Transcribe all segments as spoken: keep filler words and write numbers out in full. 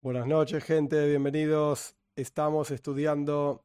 Buenas noches, gente, bienvenidos. Estamos estudiando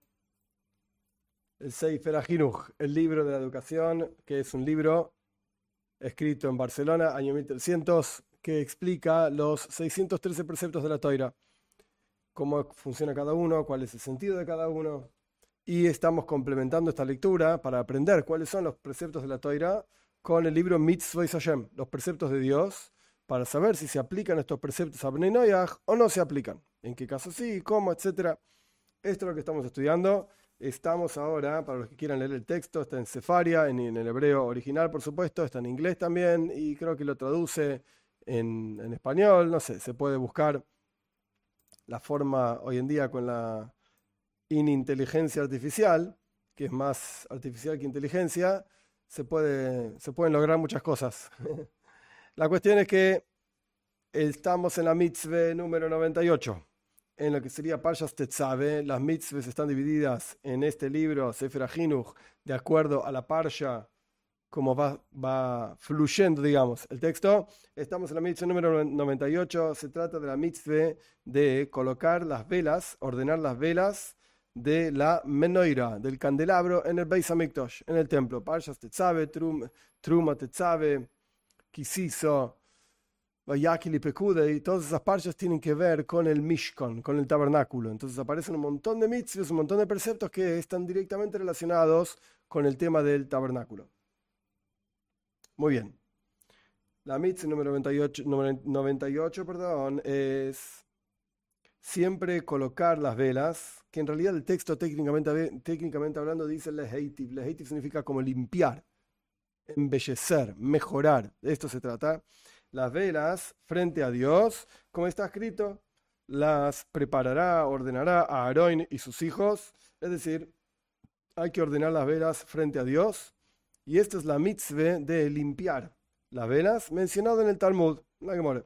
el Sefer HaJinuj, el libro de la educación, que es un libro escrito en Barcelona, año mil trescientos, que explica los seiscientos trece preceptos de la Toira, cómo funciona cada uno, cuál es el sentido de cada uno. Y estamos complementando esta lectura para aprender cuáles son los preceptos de la Toira con el libro Mitzvot Hashem, los preceptos de Dios, para saber si se aplican estos preceptos a Bnei Noach o no se aplican. En qué caso sí, cómo, etcétera. Esto es lo que estamos estudiando. Estamos ahora, para los que quieran leer el texto, está en Sefaria, en, en el hebreo original, por supuesto, está en inglés también, y creo que lo traduce en, en español. No sé, se puede buscar la forma hoy en día con la ininteligencia artificial, que es más artificial que inteligencia, se, puede, se pueden lograr muchas cosas. La cuestión es que estamos en la mitzvah número noventa y ocho, en lo que sería Parshas Tetzave. Las mitzvahs están divididas en este libro, Sefer HaJinuj, de acuerdo a la parsha, como va, va fluyendo, digamos, el texto. Estamos en la mitzvah número noventa y ocho. Se trata de la mitzvah de colocar las velas, ordenar las velas de la menorá, del candelabro, en el Beis Hamikdash, en el templo. Parshas Tetzave, Trum, Truma Tetzave, Kisiso, Vayakil y Pekude, y todas esas parchas tienen que ver con el Mishkan, con el tabernáculo. Entonces aparecen un montón de mitzvahs, un montón de preceptos que están directamente relacionados con el tema del tabernáculo. Muy bien. La mitzvah número noventa y ocho, noventa y ocho perdón, es siempre colocar las velas, que en realidad el texto técnicamente, técnicamente hablando dice leheitiv. Leheitiv significa como limpiar, embellecer, mejorar. De esto se trata. Las velas frente a Dios, como está escrito, las preparará, ordenará a Aarón y sus hijos. Es decir, hay que ordenar las velas frente a Dios. Y esta es la mitzvah de limpiar las velas, mencionado en el Talmud, la Gemara.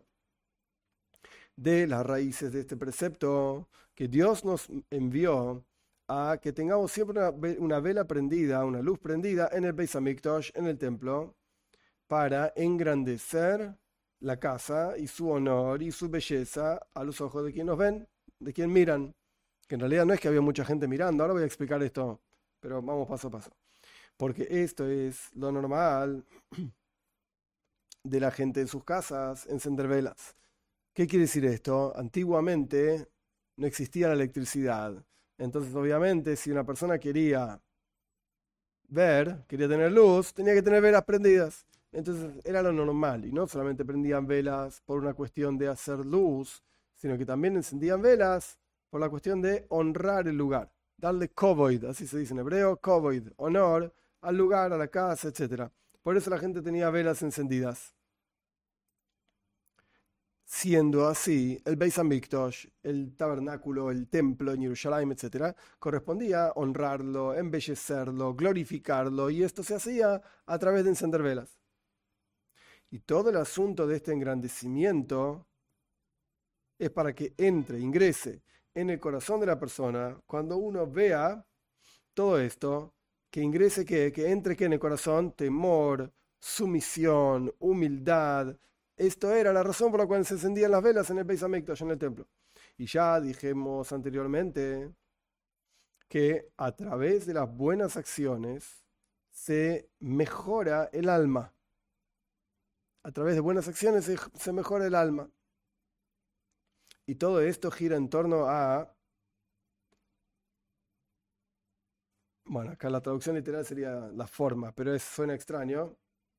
De las raíces de este precepto, que Dios nos envió a que tengamos siempre una, una vela prendida, una luz prendida en el Beis Hamikdash, en el templo, para engrandecer la casa y su honor y su belleza a los ojos de quien nos ven, de quien miran. Que en realidad no es que había mucha gente mirando. Ahora voy a explicar esto, pero vamos paso a paso. Porque esto es lo normal de la gente en sus casas, encender velas. ¿Qué quiere decir esto? Antiguamente no existía la electricidad. Entonces, obviamente, si una persona quería ver, quería tener luz, tenía que tener velas prendidas. Entonces era lo normal, y no solamente prendían velas por una cuestión de hacer luz, sino que también encendían velas por la cuestión de honrar el lugar, darle kovoid, así se dice en hebreo, kovoid, honor al lugar, a la casa, etcétera. Por eso la gente tenía velas encendidas. Siendo así, el Beis Hamikdash, el tabernáculo, el templo en Jerusalén, etcétera, correspondía honrarlo, embellecerlo, glorificarlo, y esto se hacía a través de encender velas. Y todo el asunto de este engrandecimiento es para que entre, ingrese en el corazón de la persona. Cuando uno vea todo esto, que ingrese, que, que entre que en el corazón temor, sumisión, humildad. Esto era la razón por la cual se encendían las velas en el Beis Hamikdash, en el templo. Y ya dijimos anteriormente que a través de las buenas acciones se mejora el alma. A través de buenas acciones se, se mejora el alma. Y todo esto gira en torno a... Bueno, acá la traducción literal sería la forma, pero es, suena extraño.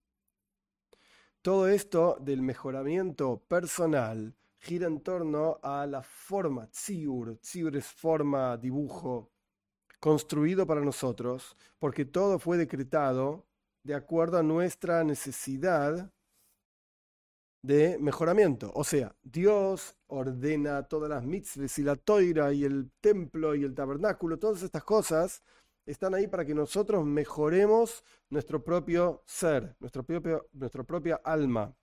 Todo esto del mejoramiento personal gira en torno a la forma, tziur. Tziur es forma, dibujo, construido para nosotros, porque todo fue decretado de acuerdo a nuestra necesidad de mejoramiento. O sea, Dios ordena todas las mitzvahs y la toira y el templo y el tabernáculo, todas estas cosas están ahí para que nosotros mejoremos nuestro propio ser, nuestro propio, nuestra propia alma,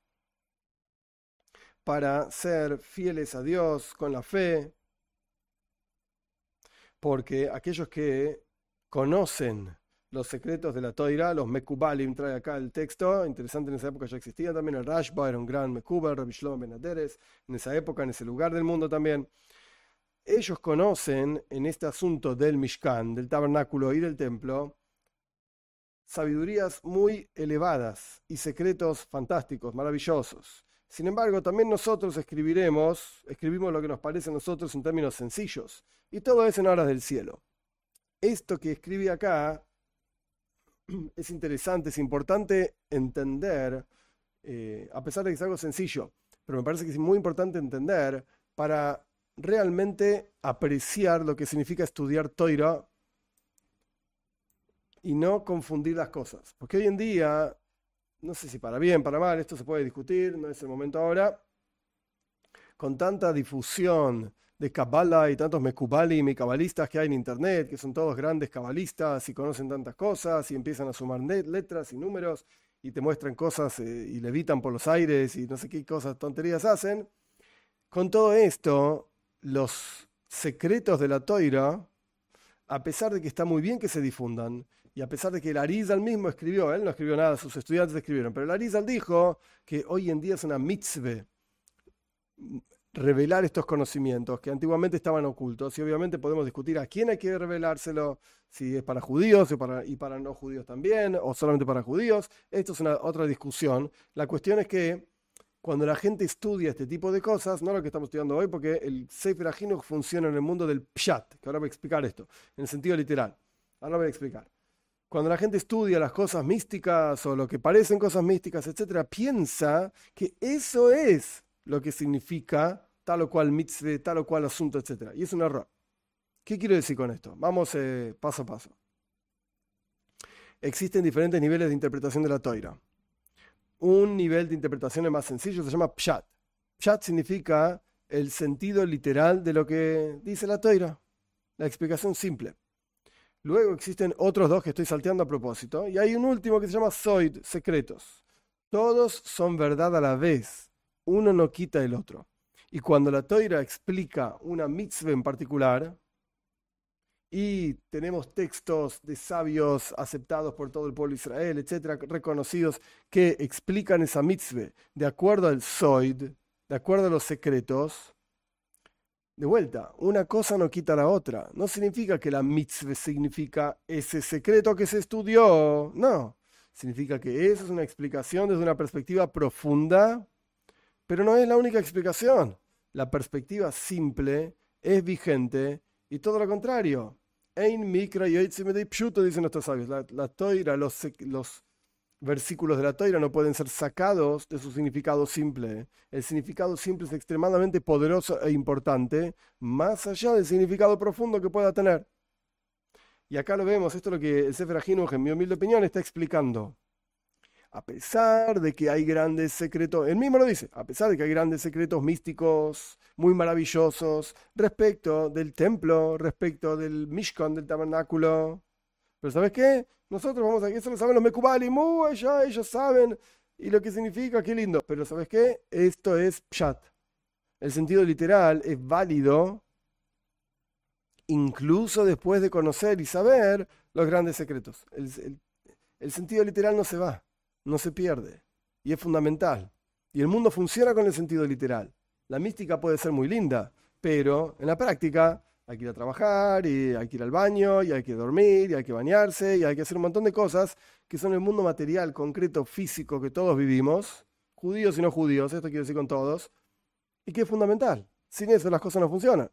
para ser fieles a Dios con la fe, porque aquellos que conocen los secretos de la Toira, los Mekubalim, trae acá el texto, interesante, en esa época ya existían también, el Rashba era un gran Mekubal, Rabbi Shlomo ben Aderes, en esa época, en ese lugar del mundo también. Ellos conocen en este asunto del Mishkan, del tabernáculo y del templo, sabidurías muy elevadas y secretos fantásticos, maravillosos. Sin embargo, también nosotros escribiremos, escribimos lo que nos parece a nosotros en términos sencillos, y todo es en horas del cielo. Esto que escribí acá es interesante, es importante entender, eh, a pesar de que es algo sencillo, pero me parece que es muy importante entender para realmente apreciar lo que significa estudiar Toira y no confundir las cosas. Porque hoy en día, no sé si para bien, para mal, esto se puede discutir, no es el momento ahora, con tanta difusión de Kabbalah y tantos Mekubalim y cabalistas que hay en internet, que son todos grandes cabalistas y conocen tantas cosas y empiezan a sumar letras y números y te muestran cosas eh, y levitan por los aires y no sé qué cosas, tonterías hacen. Con todo esto, los secretos de la Toira, a pesar de que está muy bien que se difundan, y a pesar de que el Arizal mismo escribió, él no escribió nada, sus estudiantes escribieron, pero el Arizal dijo que hoy en día es una mitzvah revelar estos conocimientos que antiguamente estaban ocultos, y obviamente podemos discutir a quién hay que revelárselo, si es para judíos y para, y para no judíos también, o solamente para judíos. Esto es una otra discusión. La cuestión es que cuando la gente estudia este tipo de cosas, no lo que estamos estudiando hoy, porque el Sefer HaChinuch funciona en el mundo del Pshat, que ahora voy a explicar esto, en el sentido literal. Ahora voy a explicar. Cuando la gente estudia las cosas místicas o lo que parecen cosas místicas, etcétera, piensa que eso es lo que significa tal o cual mitzvah, tal o cual asunto, etcétera. Y es un error. ¿Qué quiero decir con esto? Vamos eh, paso a paso. Existen diferentes niveles de interpretación de la Toira. Un nivel de interpretación es más sencillo, se llama Pshat. Pshat significa el sentido literal de lo que dice la Toira. La explicación simple. Luego existen otros dos que estoy salteando a propósito. Y hay un último que se llama Zoid, secretos. Todos son verdad a la vez. Uno no quita el otro. Y cuando la Toira explica una mitzvah en particular, y tenemos textos de sabios aceptados por todo el pueblo de Israel, etcétera, reconocidos, que explican esa mitzvah de acuerdo al Zoid, de acuerdo a los secretos, de vuelta, una cosa no quita la otra. No significa que la mitzvah significa ese secreto que se estudió. No. Significa que eso es una explicación desde una perspectiva profunda, pero no es la única explicación. La perspectiva simple es vigente y todo lo contrario. Ein mikra yoitze medei pshuto, dicen nuestros sabios. La, la toira, los, los versículos de la Toira no pueden ser sacados de su significado simple. El significado simple es extremadamente poderoso e importante, más allá del significado profundo que pueda tener. Y acá lo vemos, esto es lo que el Sefer HaChinuch, en mi humilde opinión, está explicando. A pesar de que hay grandes secretos, él mismo lo dice, a pesar de que hay grandes secretos místicos muy maravillosos respecto del templo, respecto del Mishkan, del tabernáculo. Pero ¿sabes qué? Nosotros vamos a... Eso lo saben los Mekubalim, uh, allá ellos saben, y lo que significa, qué lindo. Pero ¿sabes qué? Esto es Pshat. El sentido literal es válido incluso después de conocer y saber los grandes secretos. El, el, el sentido literal no se va, no se pierde, y es fundamental. Y el mundo funciona con el sentido literal. La mística puede ser muy linda, pero en la práctica hay que ir a trabajar, y hay que ir al baño, y hay que dormir, y hay que bañarse, y hay que hacer un montón de cosas que son el mundo material, concreto, físico que todos vivimos, judíos y no judíos, esto quiero decir con todos, y que es fundamental. Sin eso las cosas no funcionan.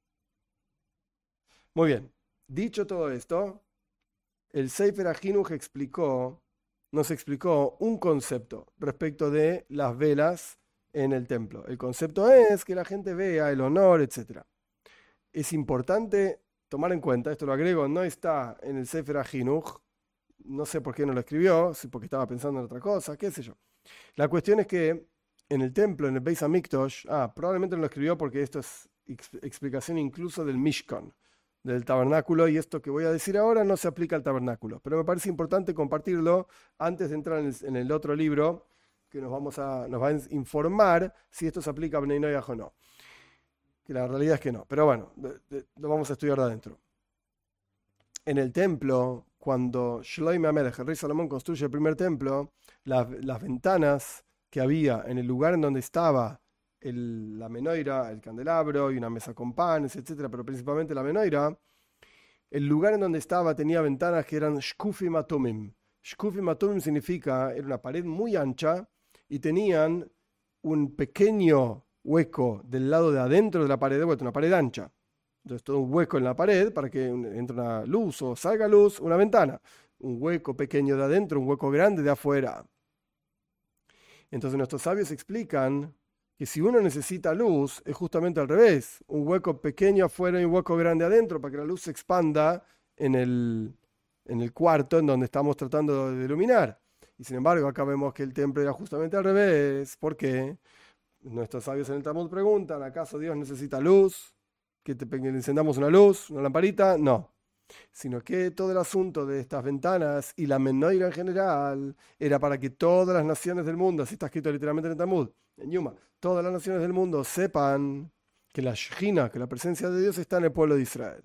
Muy bien, dicho todo esto, el Sefer HaChinuch explicó, nos explicó un concepto respecto de las velas en el templo. El concepto es que la gente vea el honor, etcétera. Es importante tomar en cuenta, esto lo agrego, no está en el Sefer HaChinuch, no sé por qué no lo escribió, si porque estaba pensando en otra cosa, qué sé yo. La cuestión es que en el templo, en el Beis HaMikdash, ah, probablemente no lo escribió porque esto es explicación incluso del Mishkan, del tabernáculo, y esto que voy a decir ahora no se aplica al tabernáculo, pero me parece importante compartirlo antes de entrar en el, en el otro libro que nos, vamos a, nos va a informar si esto se aplica a Bnei Noach o no. Que la realidad es que no, pero bueno, de, de, lo vamos a estudiar de adentro. en el templo, cuando Shlomo Amelech, el rey Salomón, construye el primer templo, las, las ventanas que había en el lugar en donde estaba el, la menorá, el candelabro y una mesa con panes, etcétera, pero principalmente la menorá, el lugar en donde estaba tenía ventanas que eran shkufim atumim. Shkufim atumim significa, era una pared muy ancha y tenían un pequeño hueco del lado de adentro de la pared, de vuelta, una pared ancha. Entonces todo un hueco en la pared para que entre una luz o salga luz, una ventana. Un hueco pequeño de adentro, un hueco grande de afuera. Entonces nuestros sabios explican que si uno necesita luz, es justamente al revés. Un hueco pequeño afuera y un hueco grande adentro para que la luz se expanda en el, en el cuarto en donde estamos tratando de iluminar. Y sin embargo, acá vemos que el templo era justamente al revés. ¿Por qué? Nuestros sabios en el Talmud preguntan, ¿acaso Dios necesita luz? ¿Que, te, que le encendamos una luz, una lamparita? No. Sino que todo el asunto de estas ventanas y la menorá en general era para que todas las naciones del mundo, así está escrito literalmente en el Talmud, en Yuma, todas las naciones del mundo sepan que la Shejina, que la presencia de Dios está en el pueblo de Israel.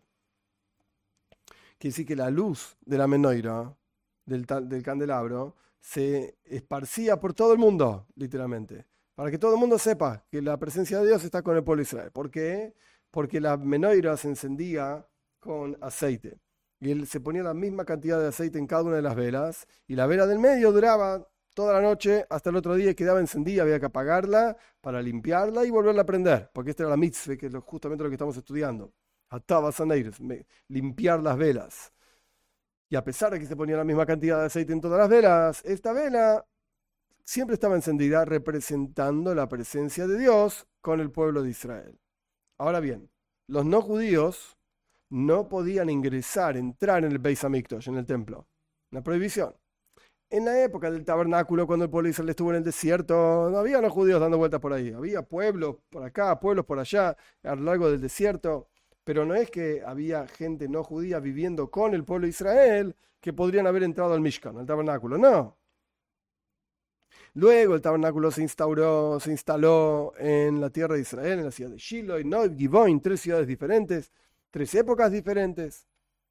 Quiere decir que la luz de la menorá, del, del candelabro, se esparcía por todo el mundo, literalmente, para que todo el mundo sepa que la presencia de Dios está con el pueblo de Israel. ¿Por qué? Porque la menorá se encendía con aceite. Y él se ponía la misma cantidad de aceite en cada una de las velas, y la vela del medio duraba toda la noche hasta el otro día y quedaba encendida, había que apagarla para limpiarla y volverla a prender, porque esta era la mitzvah, que es justamente lo que estamos estudiando. Limpiar las velas. Y a pesar de que se ponía la misma cantidad de aceite en todas las velas, esta vela siempre estaba encendida representando la presencia de Dios con el pueblo de Israel. Ahora bien, los no judíos no podían ingresar, entrar en el Beis Hamikdash, en el templo. Una prohibición. En la época del tabernáculo, cuando el pueblo de Israel estuvo en el desierto, no había los judíos dando vueltas por ahí. Había pueblos por acá, pueblos por allá, a lo largo del desierto. Pero no es que había gente no judía viviendo con el pueblo de Israel que podrían haber entrado al Mishkan, al tabernáculo. No. Luego el tabernáculo se instauró, se instaló en la tierra de Israel, en la ciudad de Shiloh, y Nob, Givon, tres ciudades diferentes, tres épocas diferentes.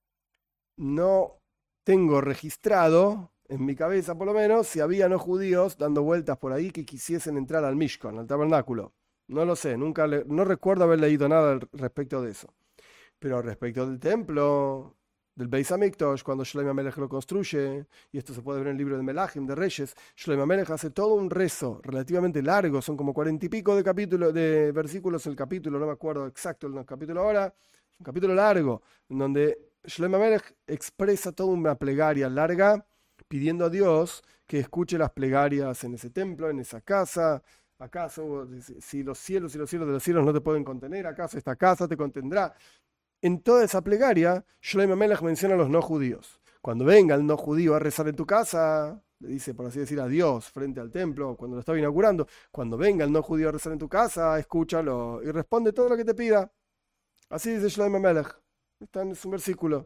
No tengo registrado, en mi cabeza por lo menos, si había no judíos dando vueltas por ahí que quisiesen entrar al Mishkan, al tabernáculo. No lo sé, nunca le, no recuerdo haber leído nada respecto de eso. Pero respecto del templo, del Beis Hamikdash, cuando Shlomo Amelech lo construye, y esto se puede ver en el libro de Melachim, de Reyes, Shlomo Amelech hace todo un rezo relativamente largo, son como cuarenta y pico de capítulos, de versículos el capítulo, no me acuerdo exacto el capítulo ahora, es un capítulo largo, en donde Shlomo Amelech expresa toda una plegaria larga, pidiendo a Dios que escuche las plegarias en ese templo, en esa casa. ¿Acaso si los cielos y los cielos de los cielos no te pueden contener? ¿Acaso esta casa te contendrá? En toda esa plegaria, Shlomo Amelech menciona a los no judíos. Cuando venga el no judío a rezar en tu casa, le dice, por así decir, a Dios frente al templo, cuando lo estaba inaugurando, cuando venga el no judío a rezar en tu casa, escúchalo y responde todo lo que te pida. Así dice Shlomo Amelech. Está en un versículo.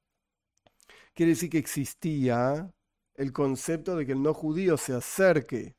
Quiere decir que existía el concepto de que el no judío se acerque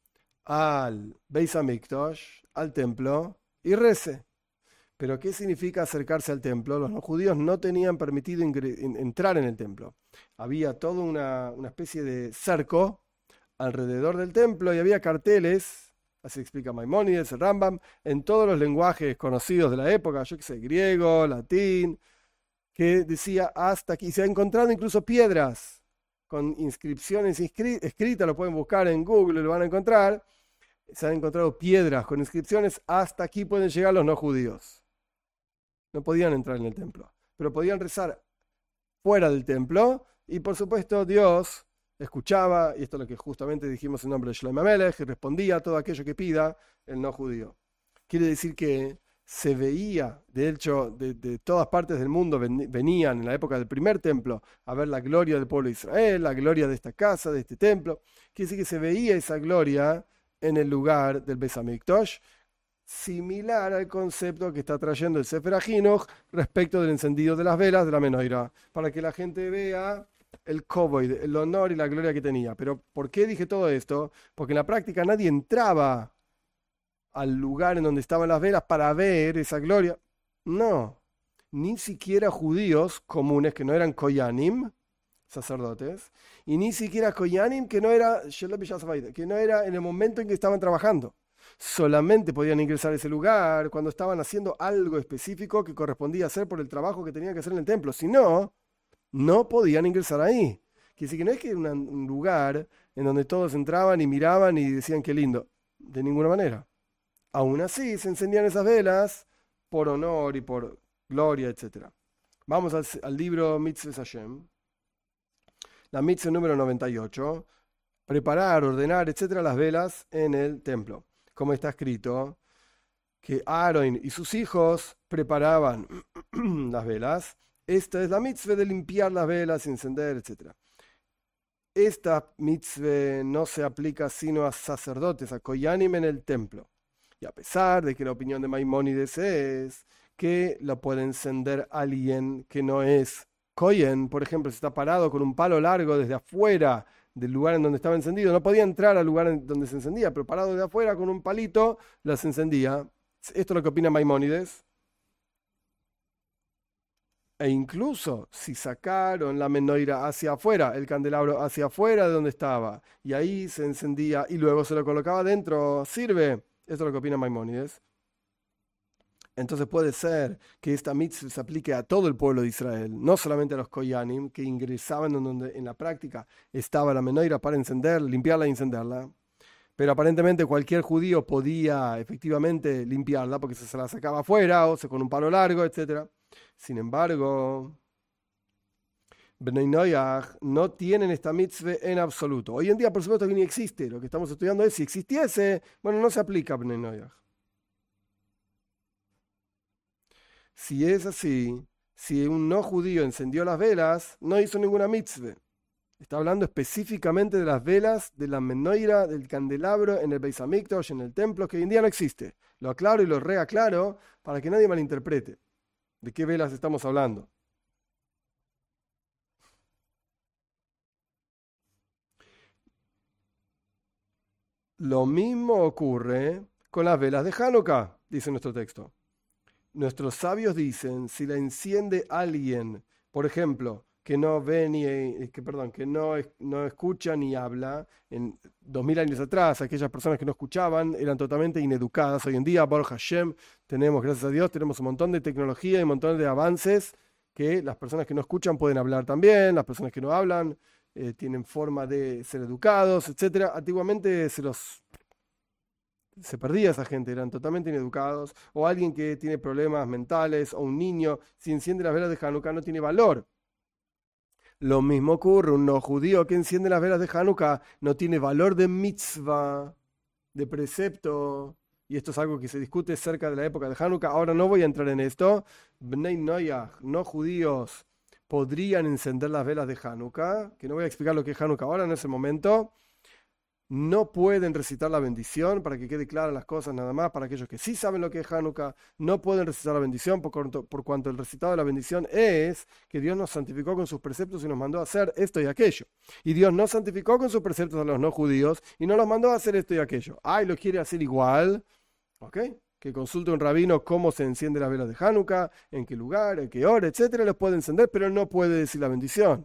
al Beis Hamikdash, al templo, y rece. Pero ¿qué significa acercarse al templo? Los no judíos no tenían permitido entrar en el templo. Había toda una, una especie de cerco alrededor del templo y había carteles, así explica Maimónides, el Rambam, en todos los lenguajes conocidos de la época, yo qué sé, griego, latín, que decía hasta aquí. Se han encontrado incluso piedras con inscripciones escritas, lo pueden buscar en Google y lo van a encontrar. Se han encontrado piedras con inscripciones, hasta aquí pueden llegar los no judíos. No podían entrar en el templo, pero podían rezar fuera del templo, y por supuesto Dios escuchaba, y esto es lo que justamente dijimos en nombre de Shlomo Amelech, y respondía a todo aquello que pida el no judío. Quiere decir que se veía, de hecho, de, de todas partes del mundo venían en la época del primer templo a ver la gloria del pueblo de Israel, la gloria de esta casa, de este templo. Quiere decir que se veía esa gloria en el lugar del Beis Hamikdash, similar al concepto que está trayendo el Sefer HaChinuch respecto del encendido de las velas de la menorá, para que la gente vea el kavod, el honor y la gloria que tenía. Pero ¿por qué dije todo esto? Porque en la práctica nadie entraba al lugar en donde estaban las velas para ver esa gloria. No. ni siquiera judíos comunes que no eran koyanim, sacerdotes, y ni siquiera koyanim que no era que no era en el momento en que estaban trabajando. Solamente podían ingresar a ese lugar cuando estaban haciendo algo específico que correspondía hacer por el trabajo que tenían que hacer en el templo. Si no, no podían ingresar ahí. Quiere decir que no es que era una- un lugar en donde todos entraban y miraban y decían qué lindo. De ninguna manera. Aún así, se encendían esas velas por honor y por gloria, etcétera. Vamos al, al libro Mitzvah Hashem, la mitzvah número noventa y ocho, preparar, ordenar, etcétera, las velas en el templo. Como está escrito, que Aaron y sus hijos preparaban las velas. Esta es la mitzvah de limpiar las velas, encender, etcétera. Esta mitzvah no se aplica sino a sacerdotes, a koyanim en el templo. Y a pesar de que la opinión de Maimónides es que la puede encender alguien que no es kohen, por ejemplo, si está parado con un palo largo desde afuera del lugar en donde estaba encendido, no podía entrar al lugar en donde se encendía, pero parado desde afuera con un palito las encendía. Esto es lo que opina Maimónides. E incluso si sacaron la menoira hacia afuera, el candelabro hacia afuera de donde estaba, y ahí se encendía y luego se lo colocaba dentro, sirve. Esto es lo que opina Maimónides. Entonces puede ser que esta mitzvah se aplique a todo el pueblo de Israel, no solamente a los koyanim que ingresaban en donde en la práctica estaba la menoira para encender, limpiarla y encenderla. Pero aparentemente cualquier judío podía efectivamente limpiarla porque se la sacaba afuera o se con un palo largo, etcétera. Sin embargo, Bnei Noyaj no tienen esta mitzvah en absoluto. Hoy en día, por supuesto, que ni existe. Lo que estamos estudiando es si existiese, bueno, no se aplica a Bnei Noyaj. Si es así, si un no judío encendió las velas, no hizo ninguna mitzvah. Está hablando específicamente de las velas de la menoira del candelabro en el Beis Hamikdash, en el templo, que hoy en día no existe. Lo aclaro y lo reaclaro para que nadie malinterprete. ¿De qué velas estamos hablando? Lo mismo ocurre con las velas de Hanukkah, dice nuestro texto. Nuestros sabios dicen, si la enciende alguien, por ejemplo, que no ve ni, eh, que, perdón, que no, es- no escucha ni habla, en dos mil años atrás, aquellas personas que no escuchaban eran totalmente ineducadas. Hoy en día, Baruch Hashem, tenemos, gracias a Dios, tenemos un montón de tecnología y un montón de avances que las personas que no escuchan pueden hablar también, las personas que no hablan eh, tienen forma de ser educados, etcétera. Antiguamente se los se perdía esa gente, eran totalmente ineducados, o alguien que tiene problemas mentales, o un niño, si enciende las velas de Hanukkah no tiene valor. Lo mismo ocurre, un no judío que enciende las velas de Hanukkah no tiene valor de mitzvah, de precepto, y esto es algo que se discute cerca de la época de Hanukkah. Ahora no voy a entrar en esto. Bnei Noyaj, no judíos, podrían encender las velas de Hanukkah, que no voy a explicar lo que es Hanukkah ahora en ese momento. No pueden recitar la bendición, para que quede claras las cosas nada más, para aquellos que sí saben lo que es Hanukkah, no pueden recitar la bendición por cuanto, por cuanto el recitado de la bendición es que Dios nos santificó con sus preceptos y nos mandó a hacer esto y aquello. Y Dios no santificó con sus preceptos a los no judíos y no los mandó a hacer esto y aquello. Ah, y lo quiere hacer igual, ¿ok? Que consulte un rabino cómo se enciende las velas de Hanukkah, en qué lugar, en qué hora, etcétera, los puede encender, pero no puede decir la bendición.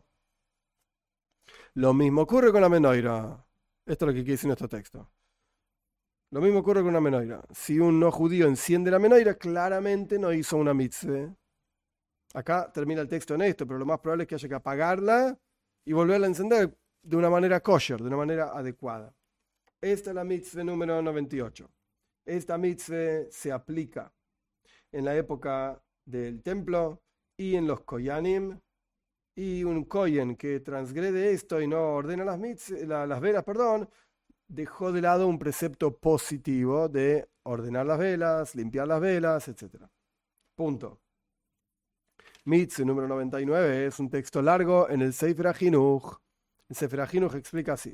Lo mismo ocurre con la menoira. Esto es lo que quiere decir nuestro texto. Lo mismo ocurre con una menoira. Si un no judío enciende la menoira, claramente no hizo una mitzvah. Acá termina el texto en esto, pero lo más probable es que haya que apagarla y volverla a encender de una manera kosher, de una manera adecuada. Esta es la mitzvah número noventa y ocho. Esta mitzvah se aplica en la época del templo y en los koyanim. Y un kohen que transgrede esto y no ordena las, mitzvah, la, las velas, perdón, dejó de lado un precepto positivo de ordenar las velas, limpiar las velas, etcétera. Punto. Mitzvah número noventa y nueve es un texto largo en el Sefer HaChinuch. El Sefer HaChinuch explica así.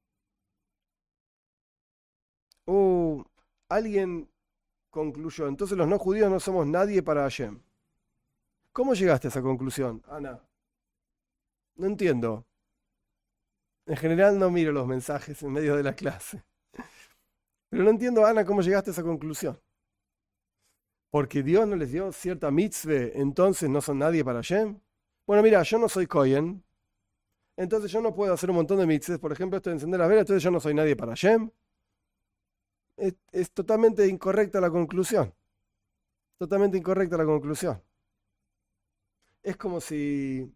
Uh, alguien concluyó, entonces los no judíos no somos nadie para Hashem. ¿Cómo llegaste a esa conclusión, Ana? No entiendo. En general no miro los mensajes en medio de la clase. Pero no entiendo, Ana, cómo llegaste a esa conclusión. porque Dios no les dio cierta mitzvah, entonces no son nadie para Hashem. Bueno, mira, yo no soy Kohen, entonces yo no puedo hacer un montón de mitzvahs. Por ejemplo, esto de encender las velas, entonces yo no soy nadie para Hashem. Es, es totalmente incorrecta la conclusión. Totalmente incorrecta la conclusión. Es como si,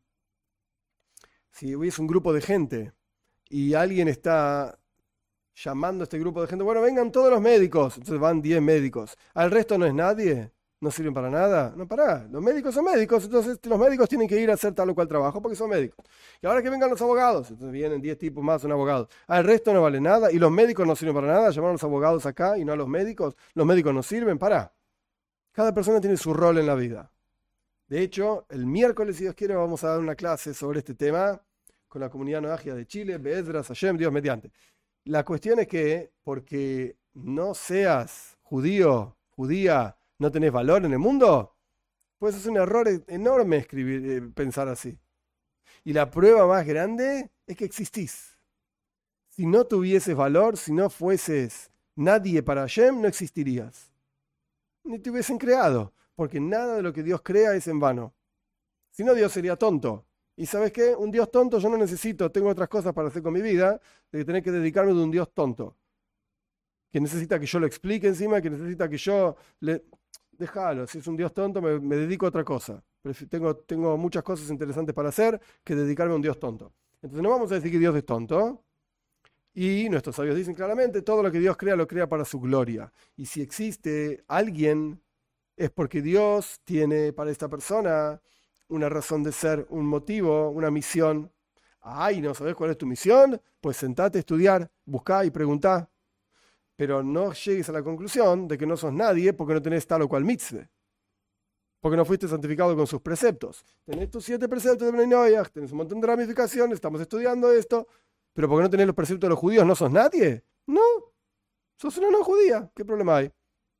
si hubiese un grupo de gente y alguien está llamando a este grupo de gente, bueno, vengan todos los médicos. Entonces van diez médicos. ¿Al resto no es nadie? ¿No sirven para nada? No, pará. Los médicos son médicos, entonces los médicos tienen que ir a hacer tal o cual trabajo porque son médicos. Y ahora que vengan los abogados, entonces vienen diez tipos más, un abogado. ¿Al resto no vale nada? ¿Y los médicos no sirven para nada? ¿Llamaron a los abogados acá y no a los médicos? ¿Los médicos no sirven? Pará. Cada persona tiene su rol en la vida. De hecho, el miércoles, si Dios quiere, vamos a dar una clase sobre este tema con la comunidad noagia de Chile, Be'ezras Hashem, Dios mediante. La cuestión es que, porque no seas judío, judía, no tenés valor en el mundo, pues es un error enorme escribir, eh, pensar así. Y la prueba más grande es que existís. Si no tuvieses valor, si no fueses nadie para Hashem, no existirías. Ni te hubiesen creado, porque nada de lo que Dios crea es en vano. Si no, Dios sería tonto. Y ¿sabes qué? Un Dios tonto yo no necesito, tengo otras cosas para hacer con mi vida, de tener que dedicarme de un Dios tonto. Que necesita que yo lo explique encima, que necesita que yo le... Déjalo, si es un Dios tonto me, me dedico a otra cosa. Tengo, tengo muchas cosas interesantes para hacer que dedicarme a un Dios tonto. Entonces no vamos a decir que Dios es tonto. Y nuestros sabios dicen claramente, todo lo que Dios crea lo crea para su gloria. Y si existe alguien, es porque Dios tiene para esta persona una razón de ser, un motivo, una misión. Ay, ¿no sabes cuál es tu misión? Pues sentate a estudiar, buscá y preguntá. Pero no llegues a la conclusión de que no sos nadie porque no tenés tal o cual mitzvah. Porque no fuiste santificado con sus preceptos. Tenés tus siete preceptos de Bnei Noach, tenés un montón de ramificaciones, estamos estudiando esto. Pero porque no tenés los preceptos de los judíos, ¿no sos nadie? No, sos una no judía. ¿Qué problema hay?